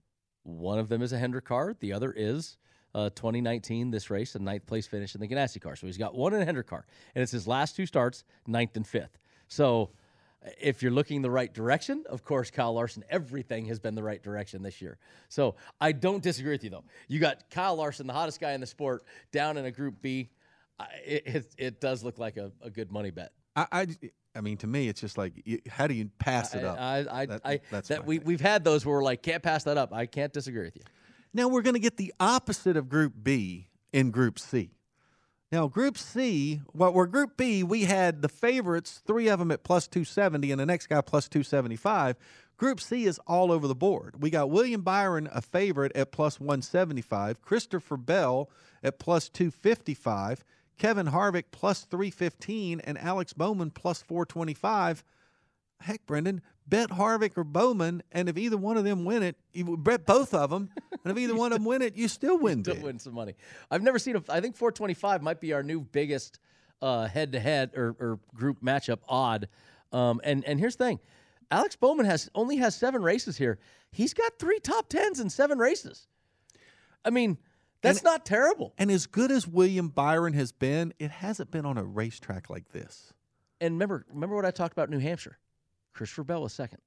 one of them is a Hendrick car. The other is Uh, twenty nineteen, this race, a ninth place finish in the Ganassi car. So he's got one in a Hendrick car, and it's his last two starts, ninth and fifth. So if you're looking the right direction, of course, Kyle Larson, everything has been the right direction this year. So I don't disagree with you, though. You got Kyle Larson, the hottest guy in the sport, down in a Group B. I, it, it, it does look like a, a good money bet. I, I, I mean, to me, it's just like, you, how do you pass it up? I, I, that, I, that's that we, we've had those where we're like, can't pass that up. I can't disagree with you. Now we're going to get the opposite of Group B in Group C. Now, Group C, well, we're Group B, we had the favorites, three of them at plus two seventy, and the next guy plus two seventy-five. Group C is all over the board. We got William Byron, a favorite, at plus one seventy-five, Christopher Bell at plus two fifty-five, Kevin Harvick plus three fifteen, and Alex Bowman plus four twenty-five. Heck, Brendan, bet Harvick or Bowman, and if either one of them win it, you bet both of them, and if either one of them win it, you still win. You still big. win some money. I've never seen a. I think four twenty-five might be our new biggest uh, head-to-head or, or group matchup odd. Um, and and here's the thing, Alex Bowman has only has seven races here. He's got three top tens in seven races. I mean, that's and, not terrible. And as good as William Byron has been, it hasn't been on a racetrack like this. And remember, remember what I talked about New Hampshire. Christopher Bell was second.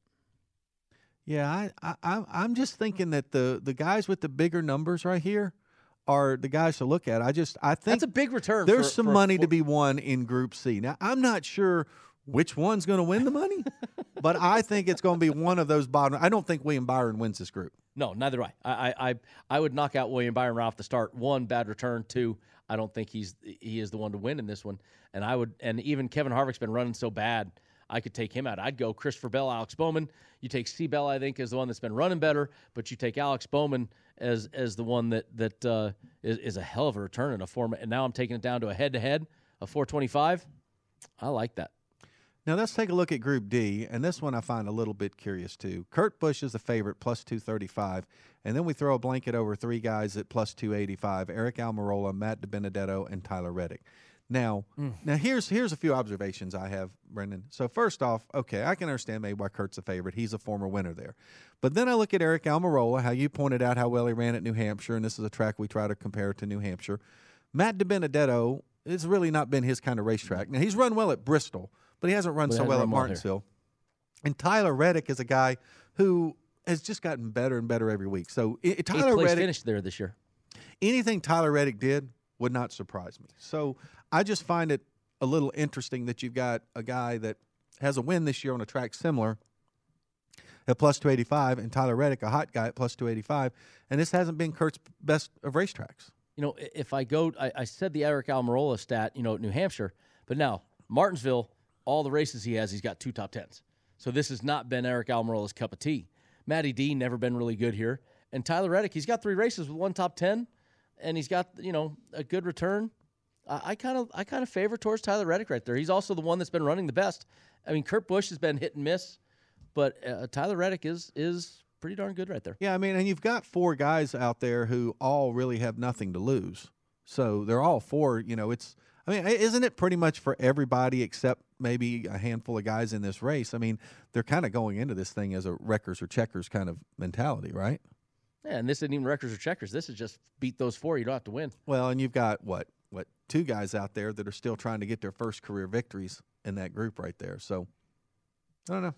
Yeah, I, I, I'm just thinking that the, the guys with the bigger numbers right here are the guys to look at. I just I think that's a big return. There's for, some for, money for, to be won in Group C. Now, I'm not sure which one's going to win the money, but I think it's going to be one of those bottom. I don't think William Byron wins this group. No, neither do I. I, I, I would knock out William Byron right off the start. One, bad return. Two, I don't think he's he is the one to win in this one. And I would, and even Kevin Harvick's been running so bad, I could take him out. I'd go Christopher Bell, Alex Bowman. You take C. Bell, I think, is the one that's been running better, but you take Alex Bowman as as the one that that uh, is, is a hell of a return in a format. And now I'm taking it down to a head-to-head, a four twenty-five. I like that. Now let's take a look at Group D, and this one I find a little bit curious too. Kurt Busch is the favorite, plus two thirty-five, and then we throw a blanket over three guys at plus two eighty-five: Eric Almirola, Matt DiBenedetto, and Tyler Reddick. Now, mm. now here's here's a few observations I have, Brendan. So first off, okay, I can understand maybe why Kurt's a favorite. He's a former winner there. But then I look at Eric Almirola, how you pointed out how well he ran at New Hampshire, and this is a track we try to compare to New Hampshire. Matt DiBenedetto, it's really not been his kind of racetrack. Now, he's run well at Bristol, but he hasn't run but so well at Martinsville. And Tyler Reddick is a guy who has just gotten better and better every week. So it, Tyler Reddick finished there this year. Anything Tyler Reddick did would not surprise me. So I just find it a little interesting that you've got a guy that has a win this year on a track similar at plus two eighty-five, and Tyler Reddick, a hot guy, at plus two eighty-five. And this hasn't been Kurt's best of racetracks. You know, if I go, I, I said the Eric Almirola stat, you know, at New Hampshire, but now Martinsville, all the races he has, he's got two top tens. So this has not been Eric Almirola's cup of tea. Matty D never been really good here. And Tyler Reddick, he's got three races with one top ten, and he's got, you know, a good return. I kind of I kind of favor towards Tyler Reddick right there. He's also the one that's been running the best. I mean, Kurt Busch has been hit and miss, but uh, Tyler Reddick is is pretty darn good right there. Yeah, I mean, and you've got four guys out there who all really have nothing to lose. So they're all four, you know, it's – I mean, isn't it pretty much for everybody except maybe a handful of guys in this race? I mean, they're kind of going into this thing as a wreckers or checkers kind of mentality, right? Yeah, and this isn't even wreckers or checkers. This is just beat those four. You don't have to win. Well, and you've got, what, what two guys out there that are still trying to get their first career victories in that group right there. So, I don't know.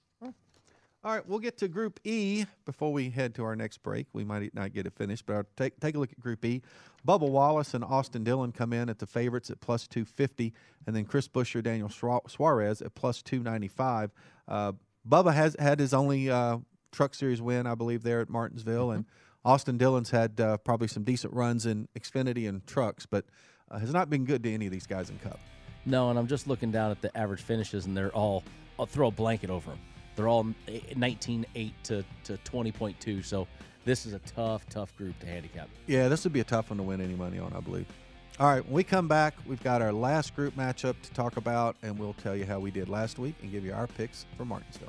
All right, we'll get to Group E before we head to our next break. We might not get it finished, but I'll take, take a look at Group E. Bubba Wallace and Austin Dillon come in at the favorites at plus two fifty, and then Chris Buescher, Daniel Suarez at plus two ninety-five. Uh, Bubba has had his only uh, Truck Series win, I believe, there at Martinsville, mm-hmm. and Austin Dillon's had uh, probably some decent runs in Xfinity and trucks, but uh, has not been good to any of these guys in Cup. No, and I'm just looking down at the average finishes, and they're all – I'll throw a blanket over them. They're all nineteen eight to, to twenty point two, so this is a tough, tough group to handicap. Yeah, this would be a tough one to win any money on, I believe. All right, when we come back, we've got our last group matchup to talk about, and we'll tell you how we did last week and give you our picks for Martinsville.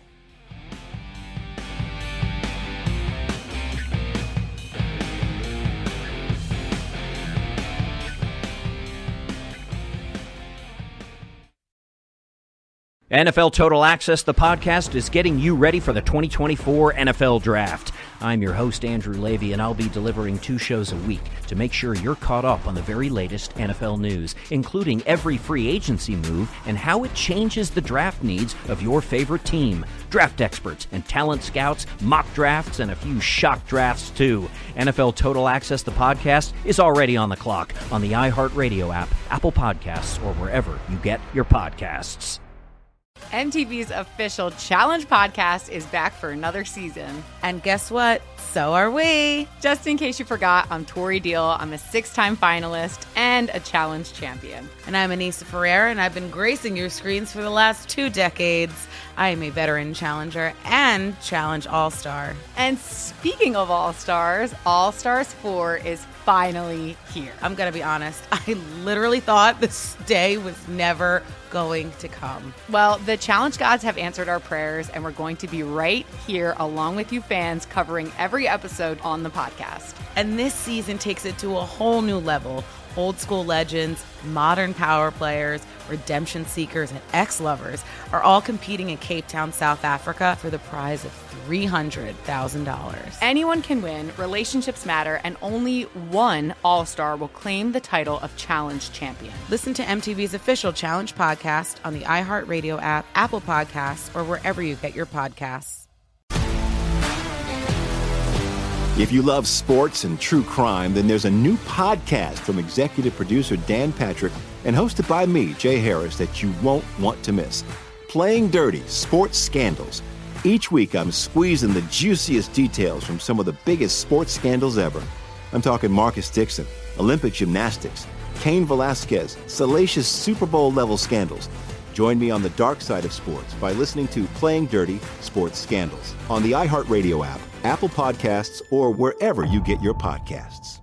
N F L Total Access, the podcast, is getting you ready for the twenty twenty-four N F L Draft. I'm your host, Andrew Levy, and I'll be delivering two shows a week to make sure you're caught up on the very latest N F L news, including every free agency move and how it changes the draft needs of your favorite team. Draft experts and talent scouts, mock drafts, and a few shock drafts, too. N F L Total Access, the podcast, is already on the clock on the iHeartRadio app, Apple Podcasts, or wherever you get your podcasts. M T V's official Challenge podcast is back for another season. And guess what? So are we. Just in case you forgot, I'm Tori Deal. I'm a six-time finalist and a Challenge champion. And I'm Anissa Ferreira, and I've been gracing your screens for the last two decades. I am a veteran challenger and Challenge All-Star. And speaking of All-Stars, All-Stars four is finally here. I'm going to be honest. I literally thought this day was never going to come. Well, the Challenge gods have answered our prayers, and we're going to be right here along with you fans covering every episode on the podcast. And this season takes it to a whole new level. Old school legends, modern power players, redemption seekers, and ex-lovers are all competing in Cape Town, South Africa for the prize of three hundred thousand dollars. Anyone can win, relationships matter, and only one All-Star will claim the title of Challenge champion. Listen to M T V's official Challenge podcast on the iHeartRadio app, Apple Podcasts, or wherever you get your podcasts. If you love sports and true crime, then there's a new podcast from executive producer Dan Patrick and hosted by me, Jay Harris, that you won't want to miss. Playing Dirty: Sports Scandals. Each week, I'm squeezing the juiciest details from some of the biggest sports scandals ever. I'm talking Marcus Dixon, Olympic gymnastics, Cain Velasquez, salacious Super Bowl-level scandals. Join me on the dark side of sports by listening to Playing Dirty Sports Scandals on the iHeartRadio app, Apple Podcasts, or wherever you get your podcasts.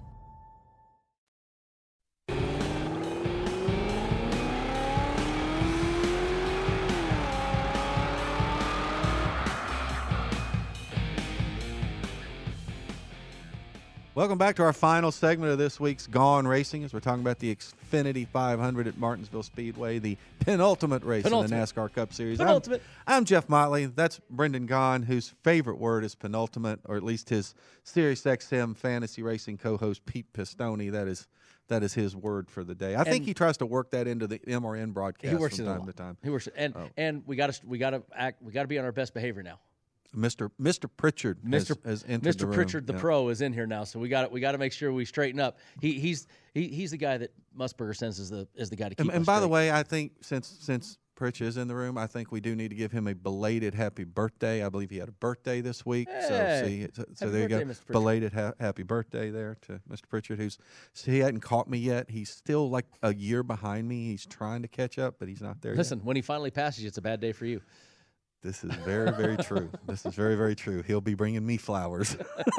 Welcome back to our final segment of this week's Gone Racing, as we're talking about the Xfinity five hundred at Martinsville Speedway, the penultimate race penultimate. in the NASCAR Cup Series. Penultimate. I'm, I'm Jeff Motley. That's Brendan Gaughan, whose favorite word is penultimate, or at least his Sirius X M fantasy racing co-host Pete Pistone. That is that is his word for the day. I and think he tries to work that into the M R N broadcast he works from time to time. He works, and oh. and we got to we got to act. We got to be on our best behavior now. Mister Mister Pritchard, Mister Has, has entered Mister the room. Pritchard, the yeah. pro, is in here now, so we got we got to make sure we straighten up. He he's he, he's the guy that Musburger sends as the as the guy to keep. And, and us by straight. the way, I think since since Pritchard is in the room, I think we do need to give him a belated happy birthday. I believe he had a birthday this week, hey, so see, so, so there birthday, you go, Mister belated ha- happy birthday there to Mister Pritchard, who's so he hadn't caught me yet. He's still like a year behind me. He's trying to catch up, but he's not there. Listen, yet. when he finally passes you, it's a bad day for you. This is very, very true. This is very, very true. He'll be bringing me flowers.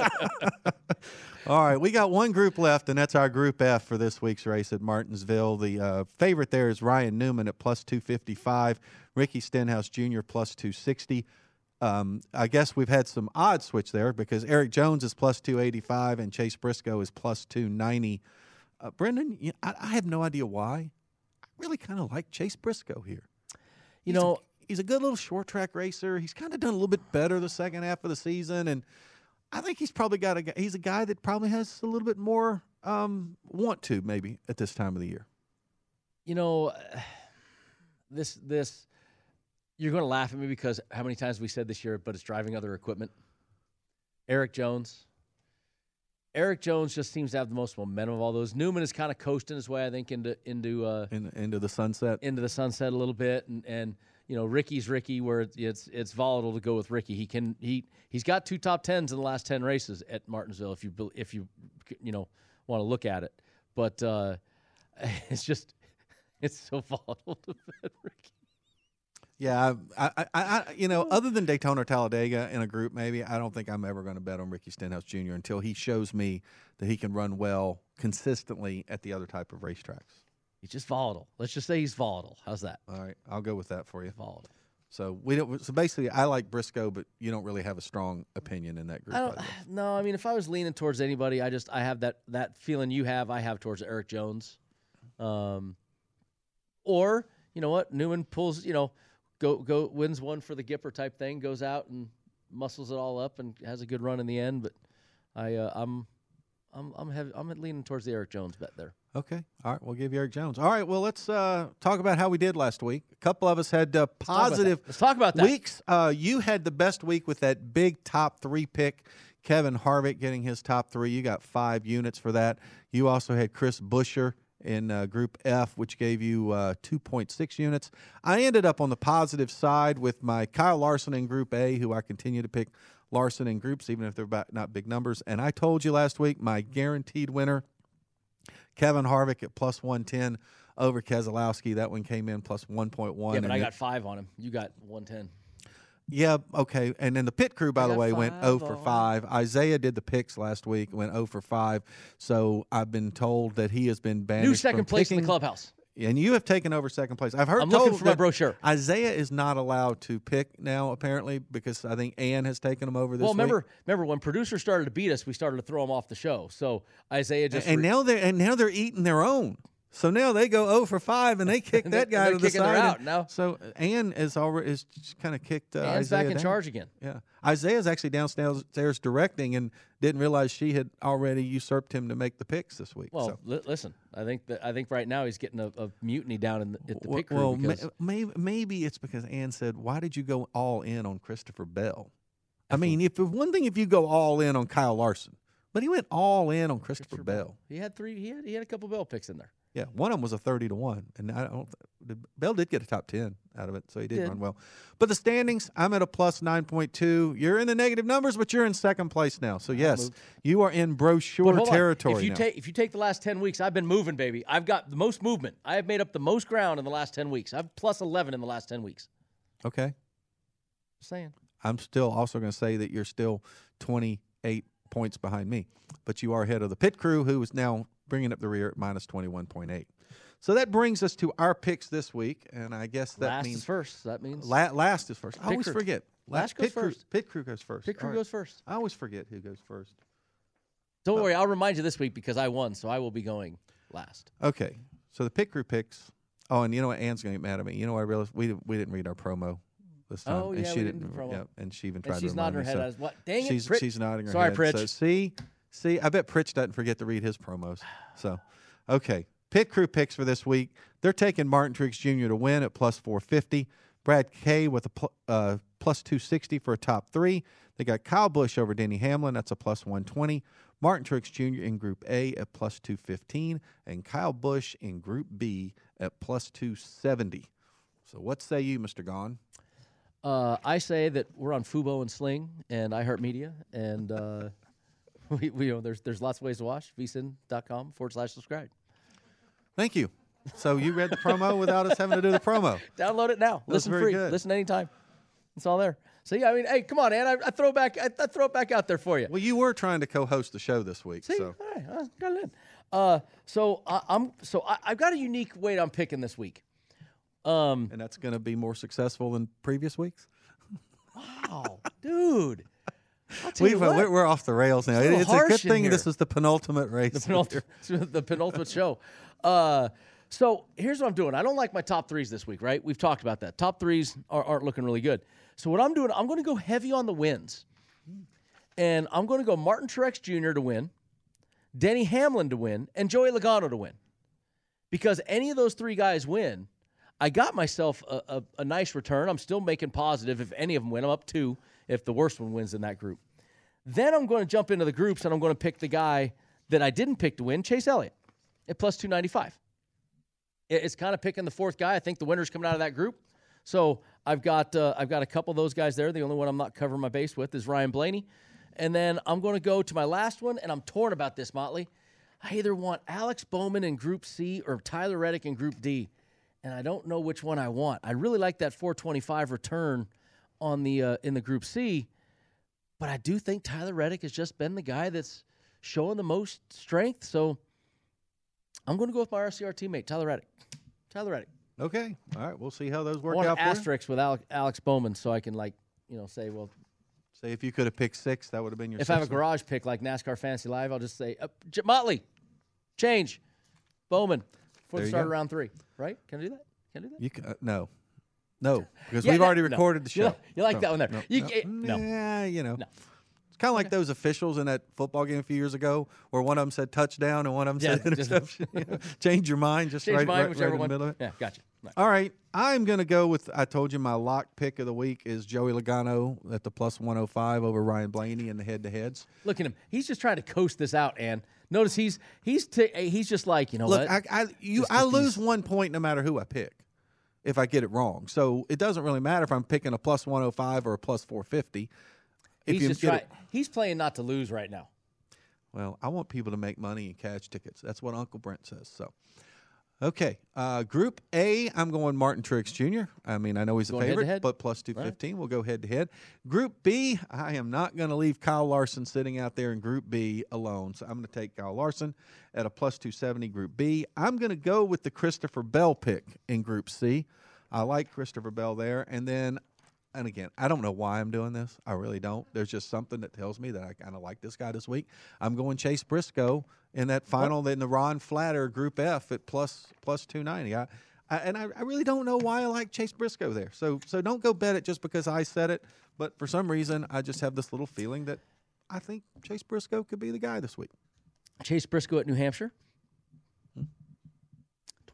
All right, we got one group left, and that's our Group F for this week's race at Martinsville. The uh, favorite there is Ryan Newman at plus two fifty-five, Ricky Stenhouse Junior plus two sixty. Um, I guess we've had some odd switch there because Eric Jones is plus two eighty-five and Chase Briscoe is plus two ninety. Uh, Brendan, you know, I, I have no idea why. I really kind of like Chase Briscoe here. You He's know, a, He's a good little short track racer. He's kind of done a little bit better the second half of the season, and I think he's probably got a. He's a guy that probably has a little bit more um, want to maybe at this time of the year. You know, this this you're going to laugh at me because how many times we said this year, but it's driving other equipment. Eric Jones. Eric Jones just seems to have the most momentum of all those. Newman is kind of coasting his way, I think, into into uh, In, into the sunset. into the sunset a little bit, and and. You know, Ricky's Ricky, where it's, it's it's volatile to go with Ricky. He can he he's got two top tens in the last ten races at Martinsville. If you if you you know want to look at it, but uh, it's just it's so volatile to bet Ricky. Yeah, I, I, I, you know, other than Daytona or Talladega in a group, maybe I don't think I'm ever going to bet on Ricky Stenhouse Junior until he shows me that he can run well consistently at the other type of racetracks. He's just volatile. Let's just say he's volatile. How's that? All right, I'll go with that for you. Volatile. So we don't. So basically, I like Briscoe, but you don't really have a strong opinion in that group. I don't. No, I mean, if I was leaning towards anybody, I just I have that that feeling you have. I have towards Eric Jones, um, or you know what, Newman pulls. You know, go go wins one for the Gipper type thing, goes out and muscles it all up and has a good run in the end. But I uh, I'm I'm I'm heavy, I'm leaning towards the Eric Jones bet there. Okay. All right. We'll give you Eric Jones. All right. Well, let's uh, talk about how we did last week. A couple of us had uh, positive Let's talk about that. Let's talk about that. weeks. Uh, you had the best week with that big top three pick, Kevin Harvick getting his top three. You got five units for that. You also had Chris Buescher in uh, Group F, which gave you uh, two point six units. I ended up on the positive side with my Kyle Larson in Group A, who I continue to pick Larson in groups, even if they're not big numbers. And I told you last week my guaranteed winner, Kevin Harvick at plus one ten over Keselowski. That one came in plus one point one. Yeah, but I got five on him. You got one ten. Yeah, okay. And then the pit crew, by I the got way, went five oh for on. five. Isaiah did the picks last week, went oh for five. So I've been told that he has been banished New second from place in picking. the clubhouse. And you have taken over second place. I've heard. I'm told looking for my that brochure. Isaiah is not allowed to pick now, apparently, because I think Ann has taken him over this Well, remember, week. remember when producers started to beat us, we started to throw them off the show. So Isaiah just And re- now they're and now they're eating their own. So now they go oh for five, and they kick And that they- guy and to they're the kicking her side. out and now. So Ann is already is kind of kicked uh, Ann's Isaiah back in down. charge again. Yeah, Isaiah's actually downstairs directing and didn't realize she had already usurped him to make the picks this week. Well, so. li- listen, I think that I think right now he's getting a, a mutiny down in the, at the well, pit crew well because maybe, maybe it's because Ann said, "Why did you go all in on Christopher Bell?" I mean, if one thing, if you go all in on Kyle Larson, But he went all in on Christopher, Christopher Bell. Bell. He had three. He had he had a couple Bell picks in there. Yeah, one of them was a thirty to one, and I don't. Bell did get a top ten out of it, so he did, Did. run well. But the standings, I'm at a plus nine point two. You're in the negative numbers, but you're in second place now. So yes, moved. you are in brochure But hold on. territory If you now. take if you take the last ten weeks, I've been moving, baby. I've got the most movement. I have made up the most ground in the last ten weeks. I've plus eleven in the last ten weeks. Okay, Just saying. I'm still also going to say that you're still twenty-eight points behind me, but you are ahead of the pit crew, who is now bringing up the rear at minus twenty-one point eight. So that brings us to our picks this week, and I guess that last means is first. That means La- last is first. I Pit always crew. forget. Last goes pit crew, first. Pit crew goes first. pit crew All right. goes first. I always forget who goes first. Don't worry, I'll remind you this week because I won, so I will be going last. Okay, so the pit crew picks. Oh, and you know what? Ann's gonna get mad at me. You know what I realized? We didn't, we didn't read our promo this time. Oh, and yeah, she we didn't do promo. Yeah, and she even And tried she's to remind nodding her me. head so as what? Dang it, she's Prit- she's nodding her Sorry, head. Pritch. So see, see, I bet Pritch doesn't forget to read his promos. So, okay, pit crew picks for this week. They're taking Martin Truex Junior to win at plus four fifty. Brad Kay with a pl- uh, plus two sixty for a top three. They got Kyle Busch over Denny Hamlin. That's a plus one twenty. Martin Truex Junior in Group A at plus two fifteen. And Kyle Busch in Group B at plus two seventy. So what say you, Mister Gahn? Uh, I say that we're on Fubo and Sling and iHeartMedia, and uh, we, we you know there's there's lots of ways to watch. vsin.com forward slash subscribe. Thank you. So you read the promo without us having to do the promo. Download it now. That's Listen very free. good. Listen anytime. It's all there. So yeah, I mean, hey, come on, Ann. I, I throw back. I, I throw it back out there for you. Well, you were trying to co-host the show this week, See, so all right, uh, got it in. Uh, so I, I'm so I, I've got a unique weight I'm picking this week. Um, and that's going to be more successful than previous weeks. wow, dude. I'll tell you We've, uh, what. we're, we're off the rails now. It's a little It's a good harsh in thing here. this is the penultimate race. the penultimate, the penultimate show. Uh, so here's what I'm doing. I don't like my top threes this week, right? We've talked about that. Top threes are, aren't looking really good. So what I'm doing, I'm going to go heavy on the wins. And I'm going to go Martin Truex Junior to win, Denny Hamlin to win, and Joey Logano to win. Because any of those three guys win, I got myself a, a, a nice return. I'm still making positive if any of them win. I'm up two if the worst one wins in that group. Then I'm going to jump into the groups, and I'm going to pick the guy that I didn't pick to win, Chase Elliott, at plus two ninety-five. It's kind of picking the fourth guy. I think the winner's coming out of that group. So I've got uh, I've got a couple of those guys there. The only one I'm not covering my base with is Ryan Blaney. And then I'm going to go to my last one, and I'm torn about this, Motley. I either want Alex Bowman in Group C or Tyler Reddick in Group D, and I don't know which one I want. I really like that four twenty-five return on the uh, in the Group C, but I do think Tyler Reddick has just been the guy that's showing the most strength. So I'm going to go with my R C R teammate, Tyler Reddick. Tyler Reddick. Okay. All right. We'll see how those I work want out an for you. asterisk with Alex, Alex Bowman so I can, like, you know, say, well, Say if you could have picked six, that would have been your if I have a sixth one. garage pick like NASCAR Fantasy Live, I'll just say, uh, J- Motley, change, Bowman, before There the you start go. of round three. Right? Can I do that? Can I do that? You can, uh, no. No, because Yeah, we've no, already no. recorded the You show. li- you like So, that one there. No, You- no, it- no. Nah, you know. No. It's kind of like those officials in that football game a few years ago where one of them said touchdown and one of them Yeah, said just- interception. You know, change your mind. Just Change right, mine, right, whichever right in one. the middle of it. Yeah, gotcha. Right. All right. I'm going to go with, I told you my lock pick of the week is Joey Logano at the plus one oh five over Ryan Blaney in the head-to-heads. Look at him. He's just trying to coast this out, and notice he's he's t- he's just like, you know Look, what? I, I, you, Just I with lose these- one point no matter who I pick if I get it wrong. So it doesn't really matter if I'm picking a plus one oh five or a plus four fifty. If he's you just get trying. it, He's playing not to lose right now. well, I want people to make money and catch tickets. That's what Uncle Brent says. So, okay, uh, Group A, I'm going Martin Truex Junior I mean, I know he's a Going favorite, head-to-head? but plus two fifteen. We'll go head to head. Group B, I am not going to leave Kyle Larson sitting out there in Group B alone. So I'm going to take Kyle Larson at a plus two seventy Group B. I'm going to go with the Christopher Bell pick in Group C. I like Christopher Bell there. And then, and again, I don't know why I'm doing this. I really don't. There's just something that tells me that I kind of like this guy this week. I'm going Chase Briscoe in that final in the Ron Flatter Group F at plus plus two ninety. I, I and I, I really don't know why I like Chase Briscoe there. So so don't go bet it just because I said it. But for some reason, I just have this little feeling that I think Chase Briscoe could be the guy this week. Chase Briscoe at New Hampshire.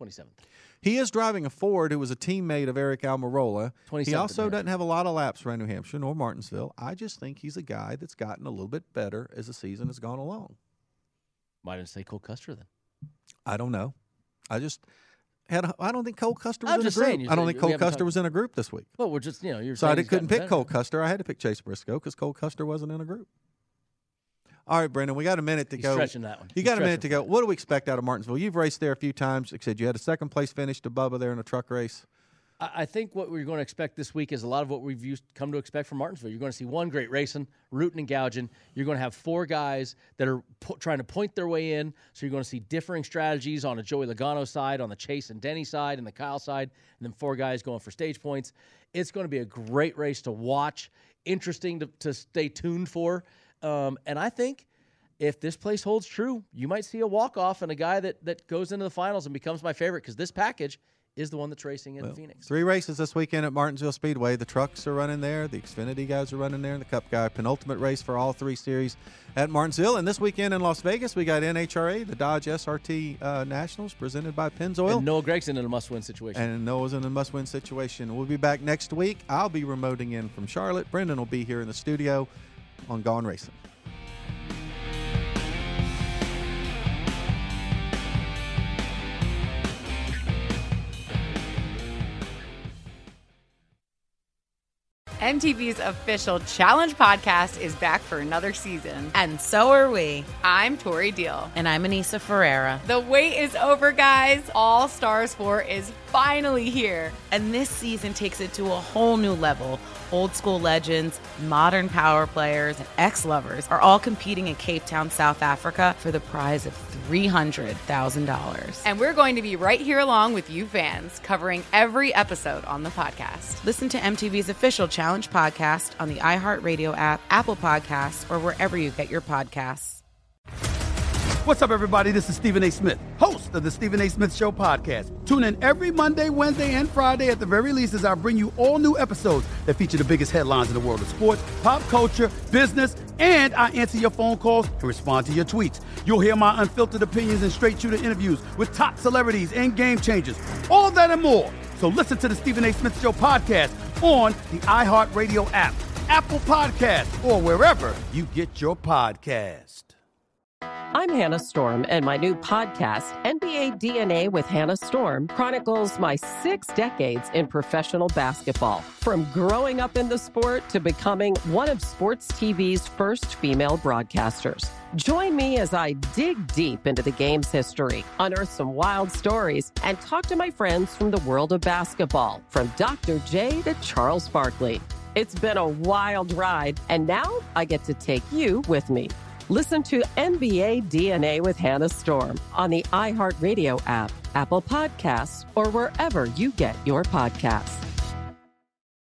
twenty-seventh. He is driving a Ford who was a teammate of Eric Almirola. He also doesn't have a lot of laps around New Hampshire nor Martinsville. I just think he's a guy that's gotten a little bit better as the season has gone along. Why didn't say Cole Custer then? I don't know. I just had. A, I don't think Cole Custer was I'm in just a group. saying, I don't we think Cole haven't Custer talked- was in a group this week. Well, we're just, you know, you're So I saying did, he's couldn't gotten pick better. Cole Custer. I had to pick Chase Briscoe because Cole Custer wasn't in a group. All right, Brendan, we got a minute to He's go. stretching that one. You He's got a minute to stretching go. What do we expect out of Martinsville? You've raced there a few times. Like I said, you had a second place finish to Bubba there in a truck race. I I think what we're going to expect this week is a lot of what we've used, come to expect from Martinsville. You're going to see one great racing, rooting and gouging. You're going to have four guys that are po- trying to point their way in. So you're going to see differing strategies on a Joey Logano side, on the Chase and Denny side, and the Kyle side, and then four guys going for stage points. It's going to be a great race to watch, interesting to, to stay tuned for. Um, and I think if this place holds true, you might see a walk-off and a guy that, that goes into the finals and becomes my favorite because this package is the one that's racing in Well, Phoenix. Three races this weekend at Martinsville Speedway. The trucks are running there. The Xfinity guys are running there. And the Cup guy. Penultimate race for all three series at Martinsville. And this weekend in Las Vegas, we got N H R A, the Dodge S R T uh, Nationals, presented by Pennzoil. And Noah Gregson in a must-win situation. And Noah's in a must-win situation. We'll be back next week. I'll be remoting in from Charlotte. Brendan will be here in the studio on Gone Racing. M T V's official Challenge podcast is back for another season. And so are we. I'm Tori Deal. And I'm Anissa Ferreira. The wait is over, guys. All Stars four is finally here. And this season takes it to a whole new level. Old school legends, modern power players, and ex-lovers are all competing in Cape Town, South Africa for the prize of three hundred thousand dollars. And we're going to be right here along with you fans, covering every episode on the podcast. Listen to M T V's official Challenge podcast on the iHeartRadio app, Apple Podcasts, or wherever you get your podcasts. What's up, everybody? This is Stephen A. Smith, host of the Stephen A. Smith Show podcast. Tune in every Monday, Wednesday, and Friday at the very least as I bring you all new episodes that feature the biggest headlines in the world of sports, pop culture, business, and I answer your phone calls and respond to your tweets. You'll hear my unfiltered opinions and straight-shooter interviews with top celebrities and game changers. All that and more. So listen to the Stephen A. Smith Show podcast on the iHeartRadio app, Apple Podcasts, or wherever you get your podcast. I'm Hannah Storm, and my new podcast, N B A D N A with Hannah Storm, chronicles my six decades in professional basketball. From growing up in the sport to becoming one of sports T V's first female broadcasters. Join me as I dig deep into the game's history, unearth some wild stories, and talk to my friends from the world of basketball, from Doctor J to Charles Barkley. It's been a wild ride, and now I get to take you with me. Listen to N B A D N A with Hannah Storm on the iHeartRadio app, Apple Podcasts, or wherever you get your podcasts.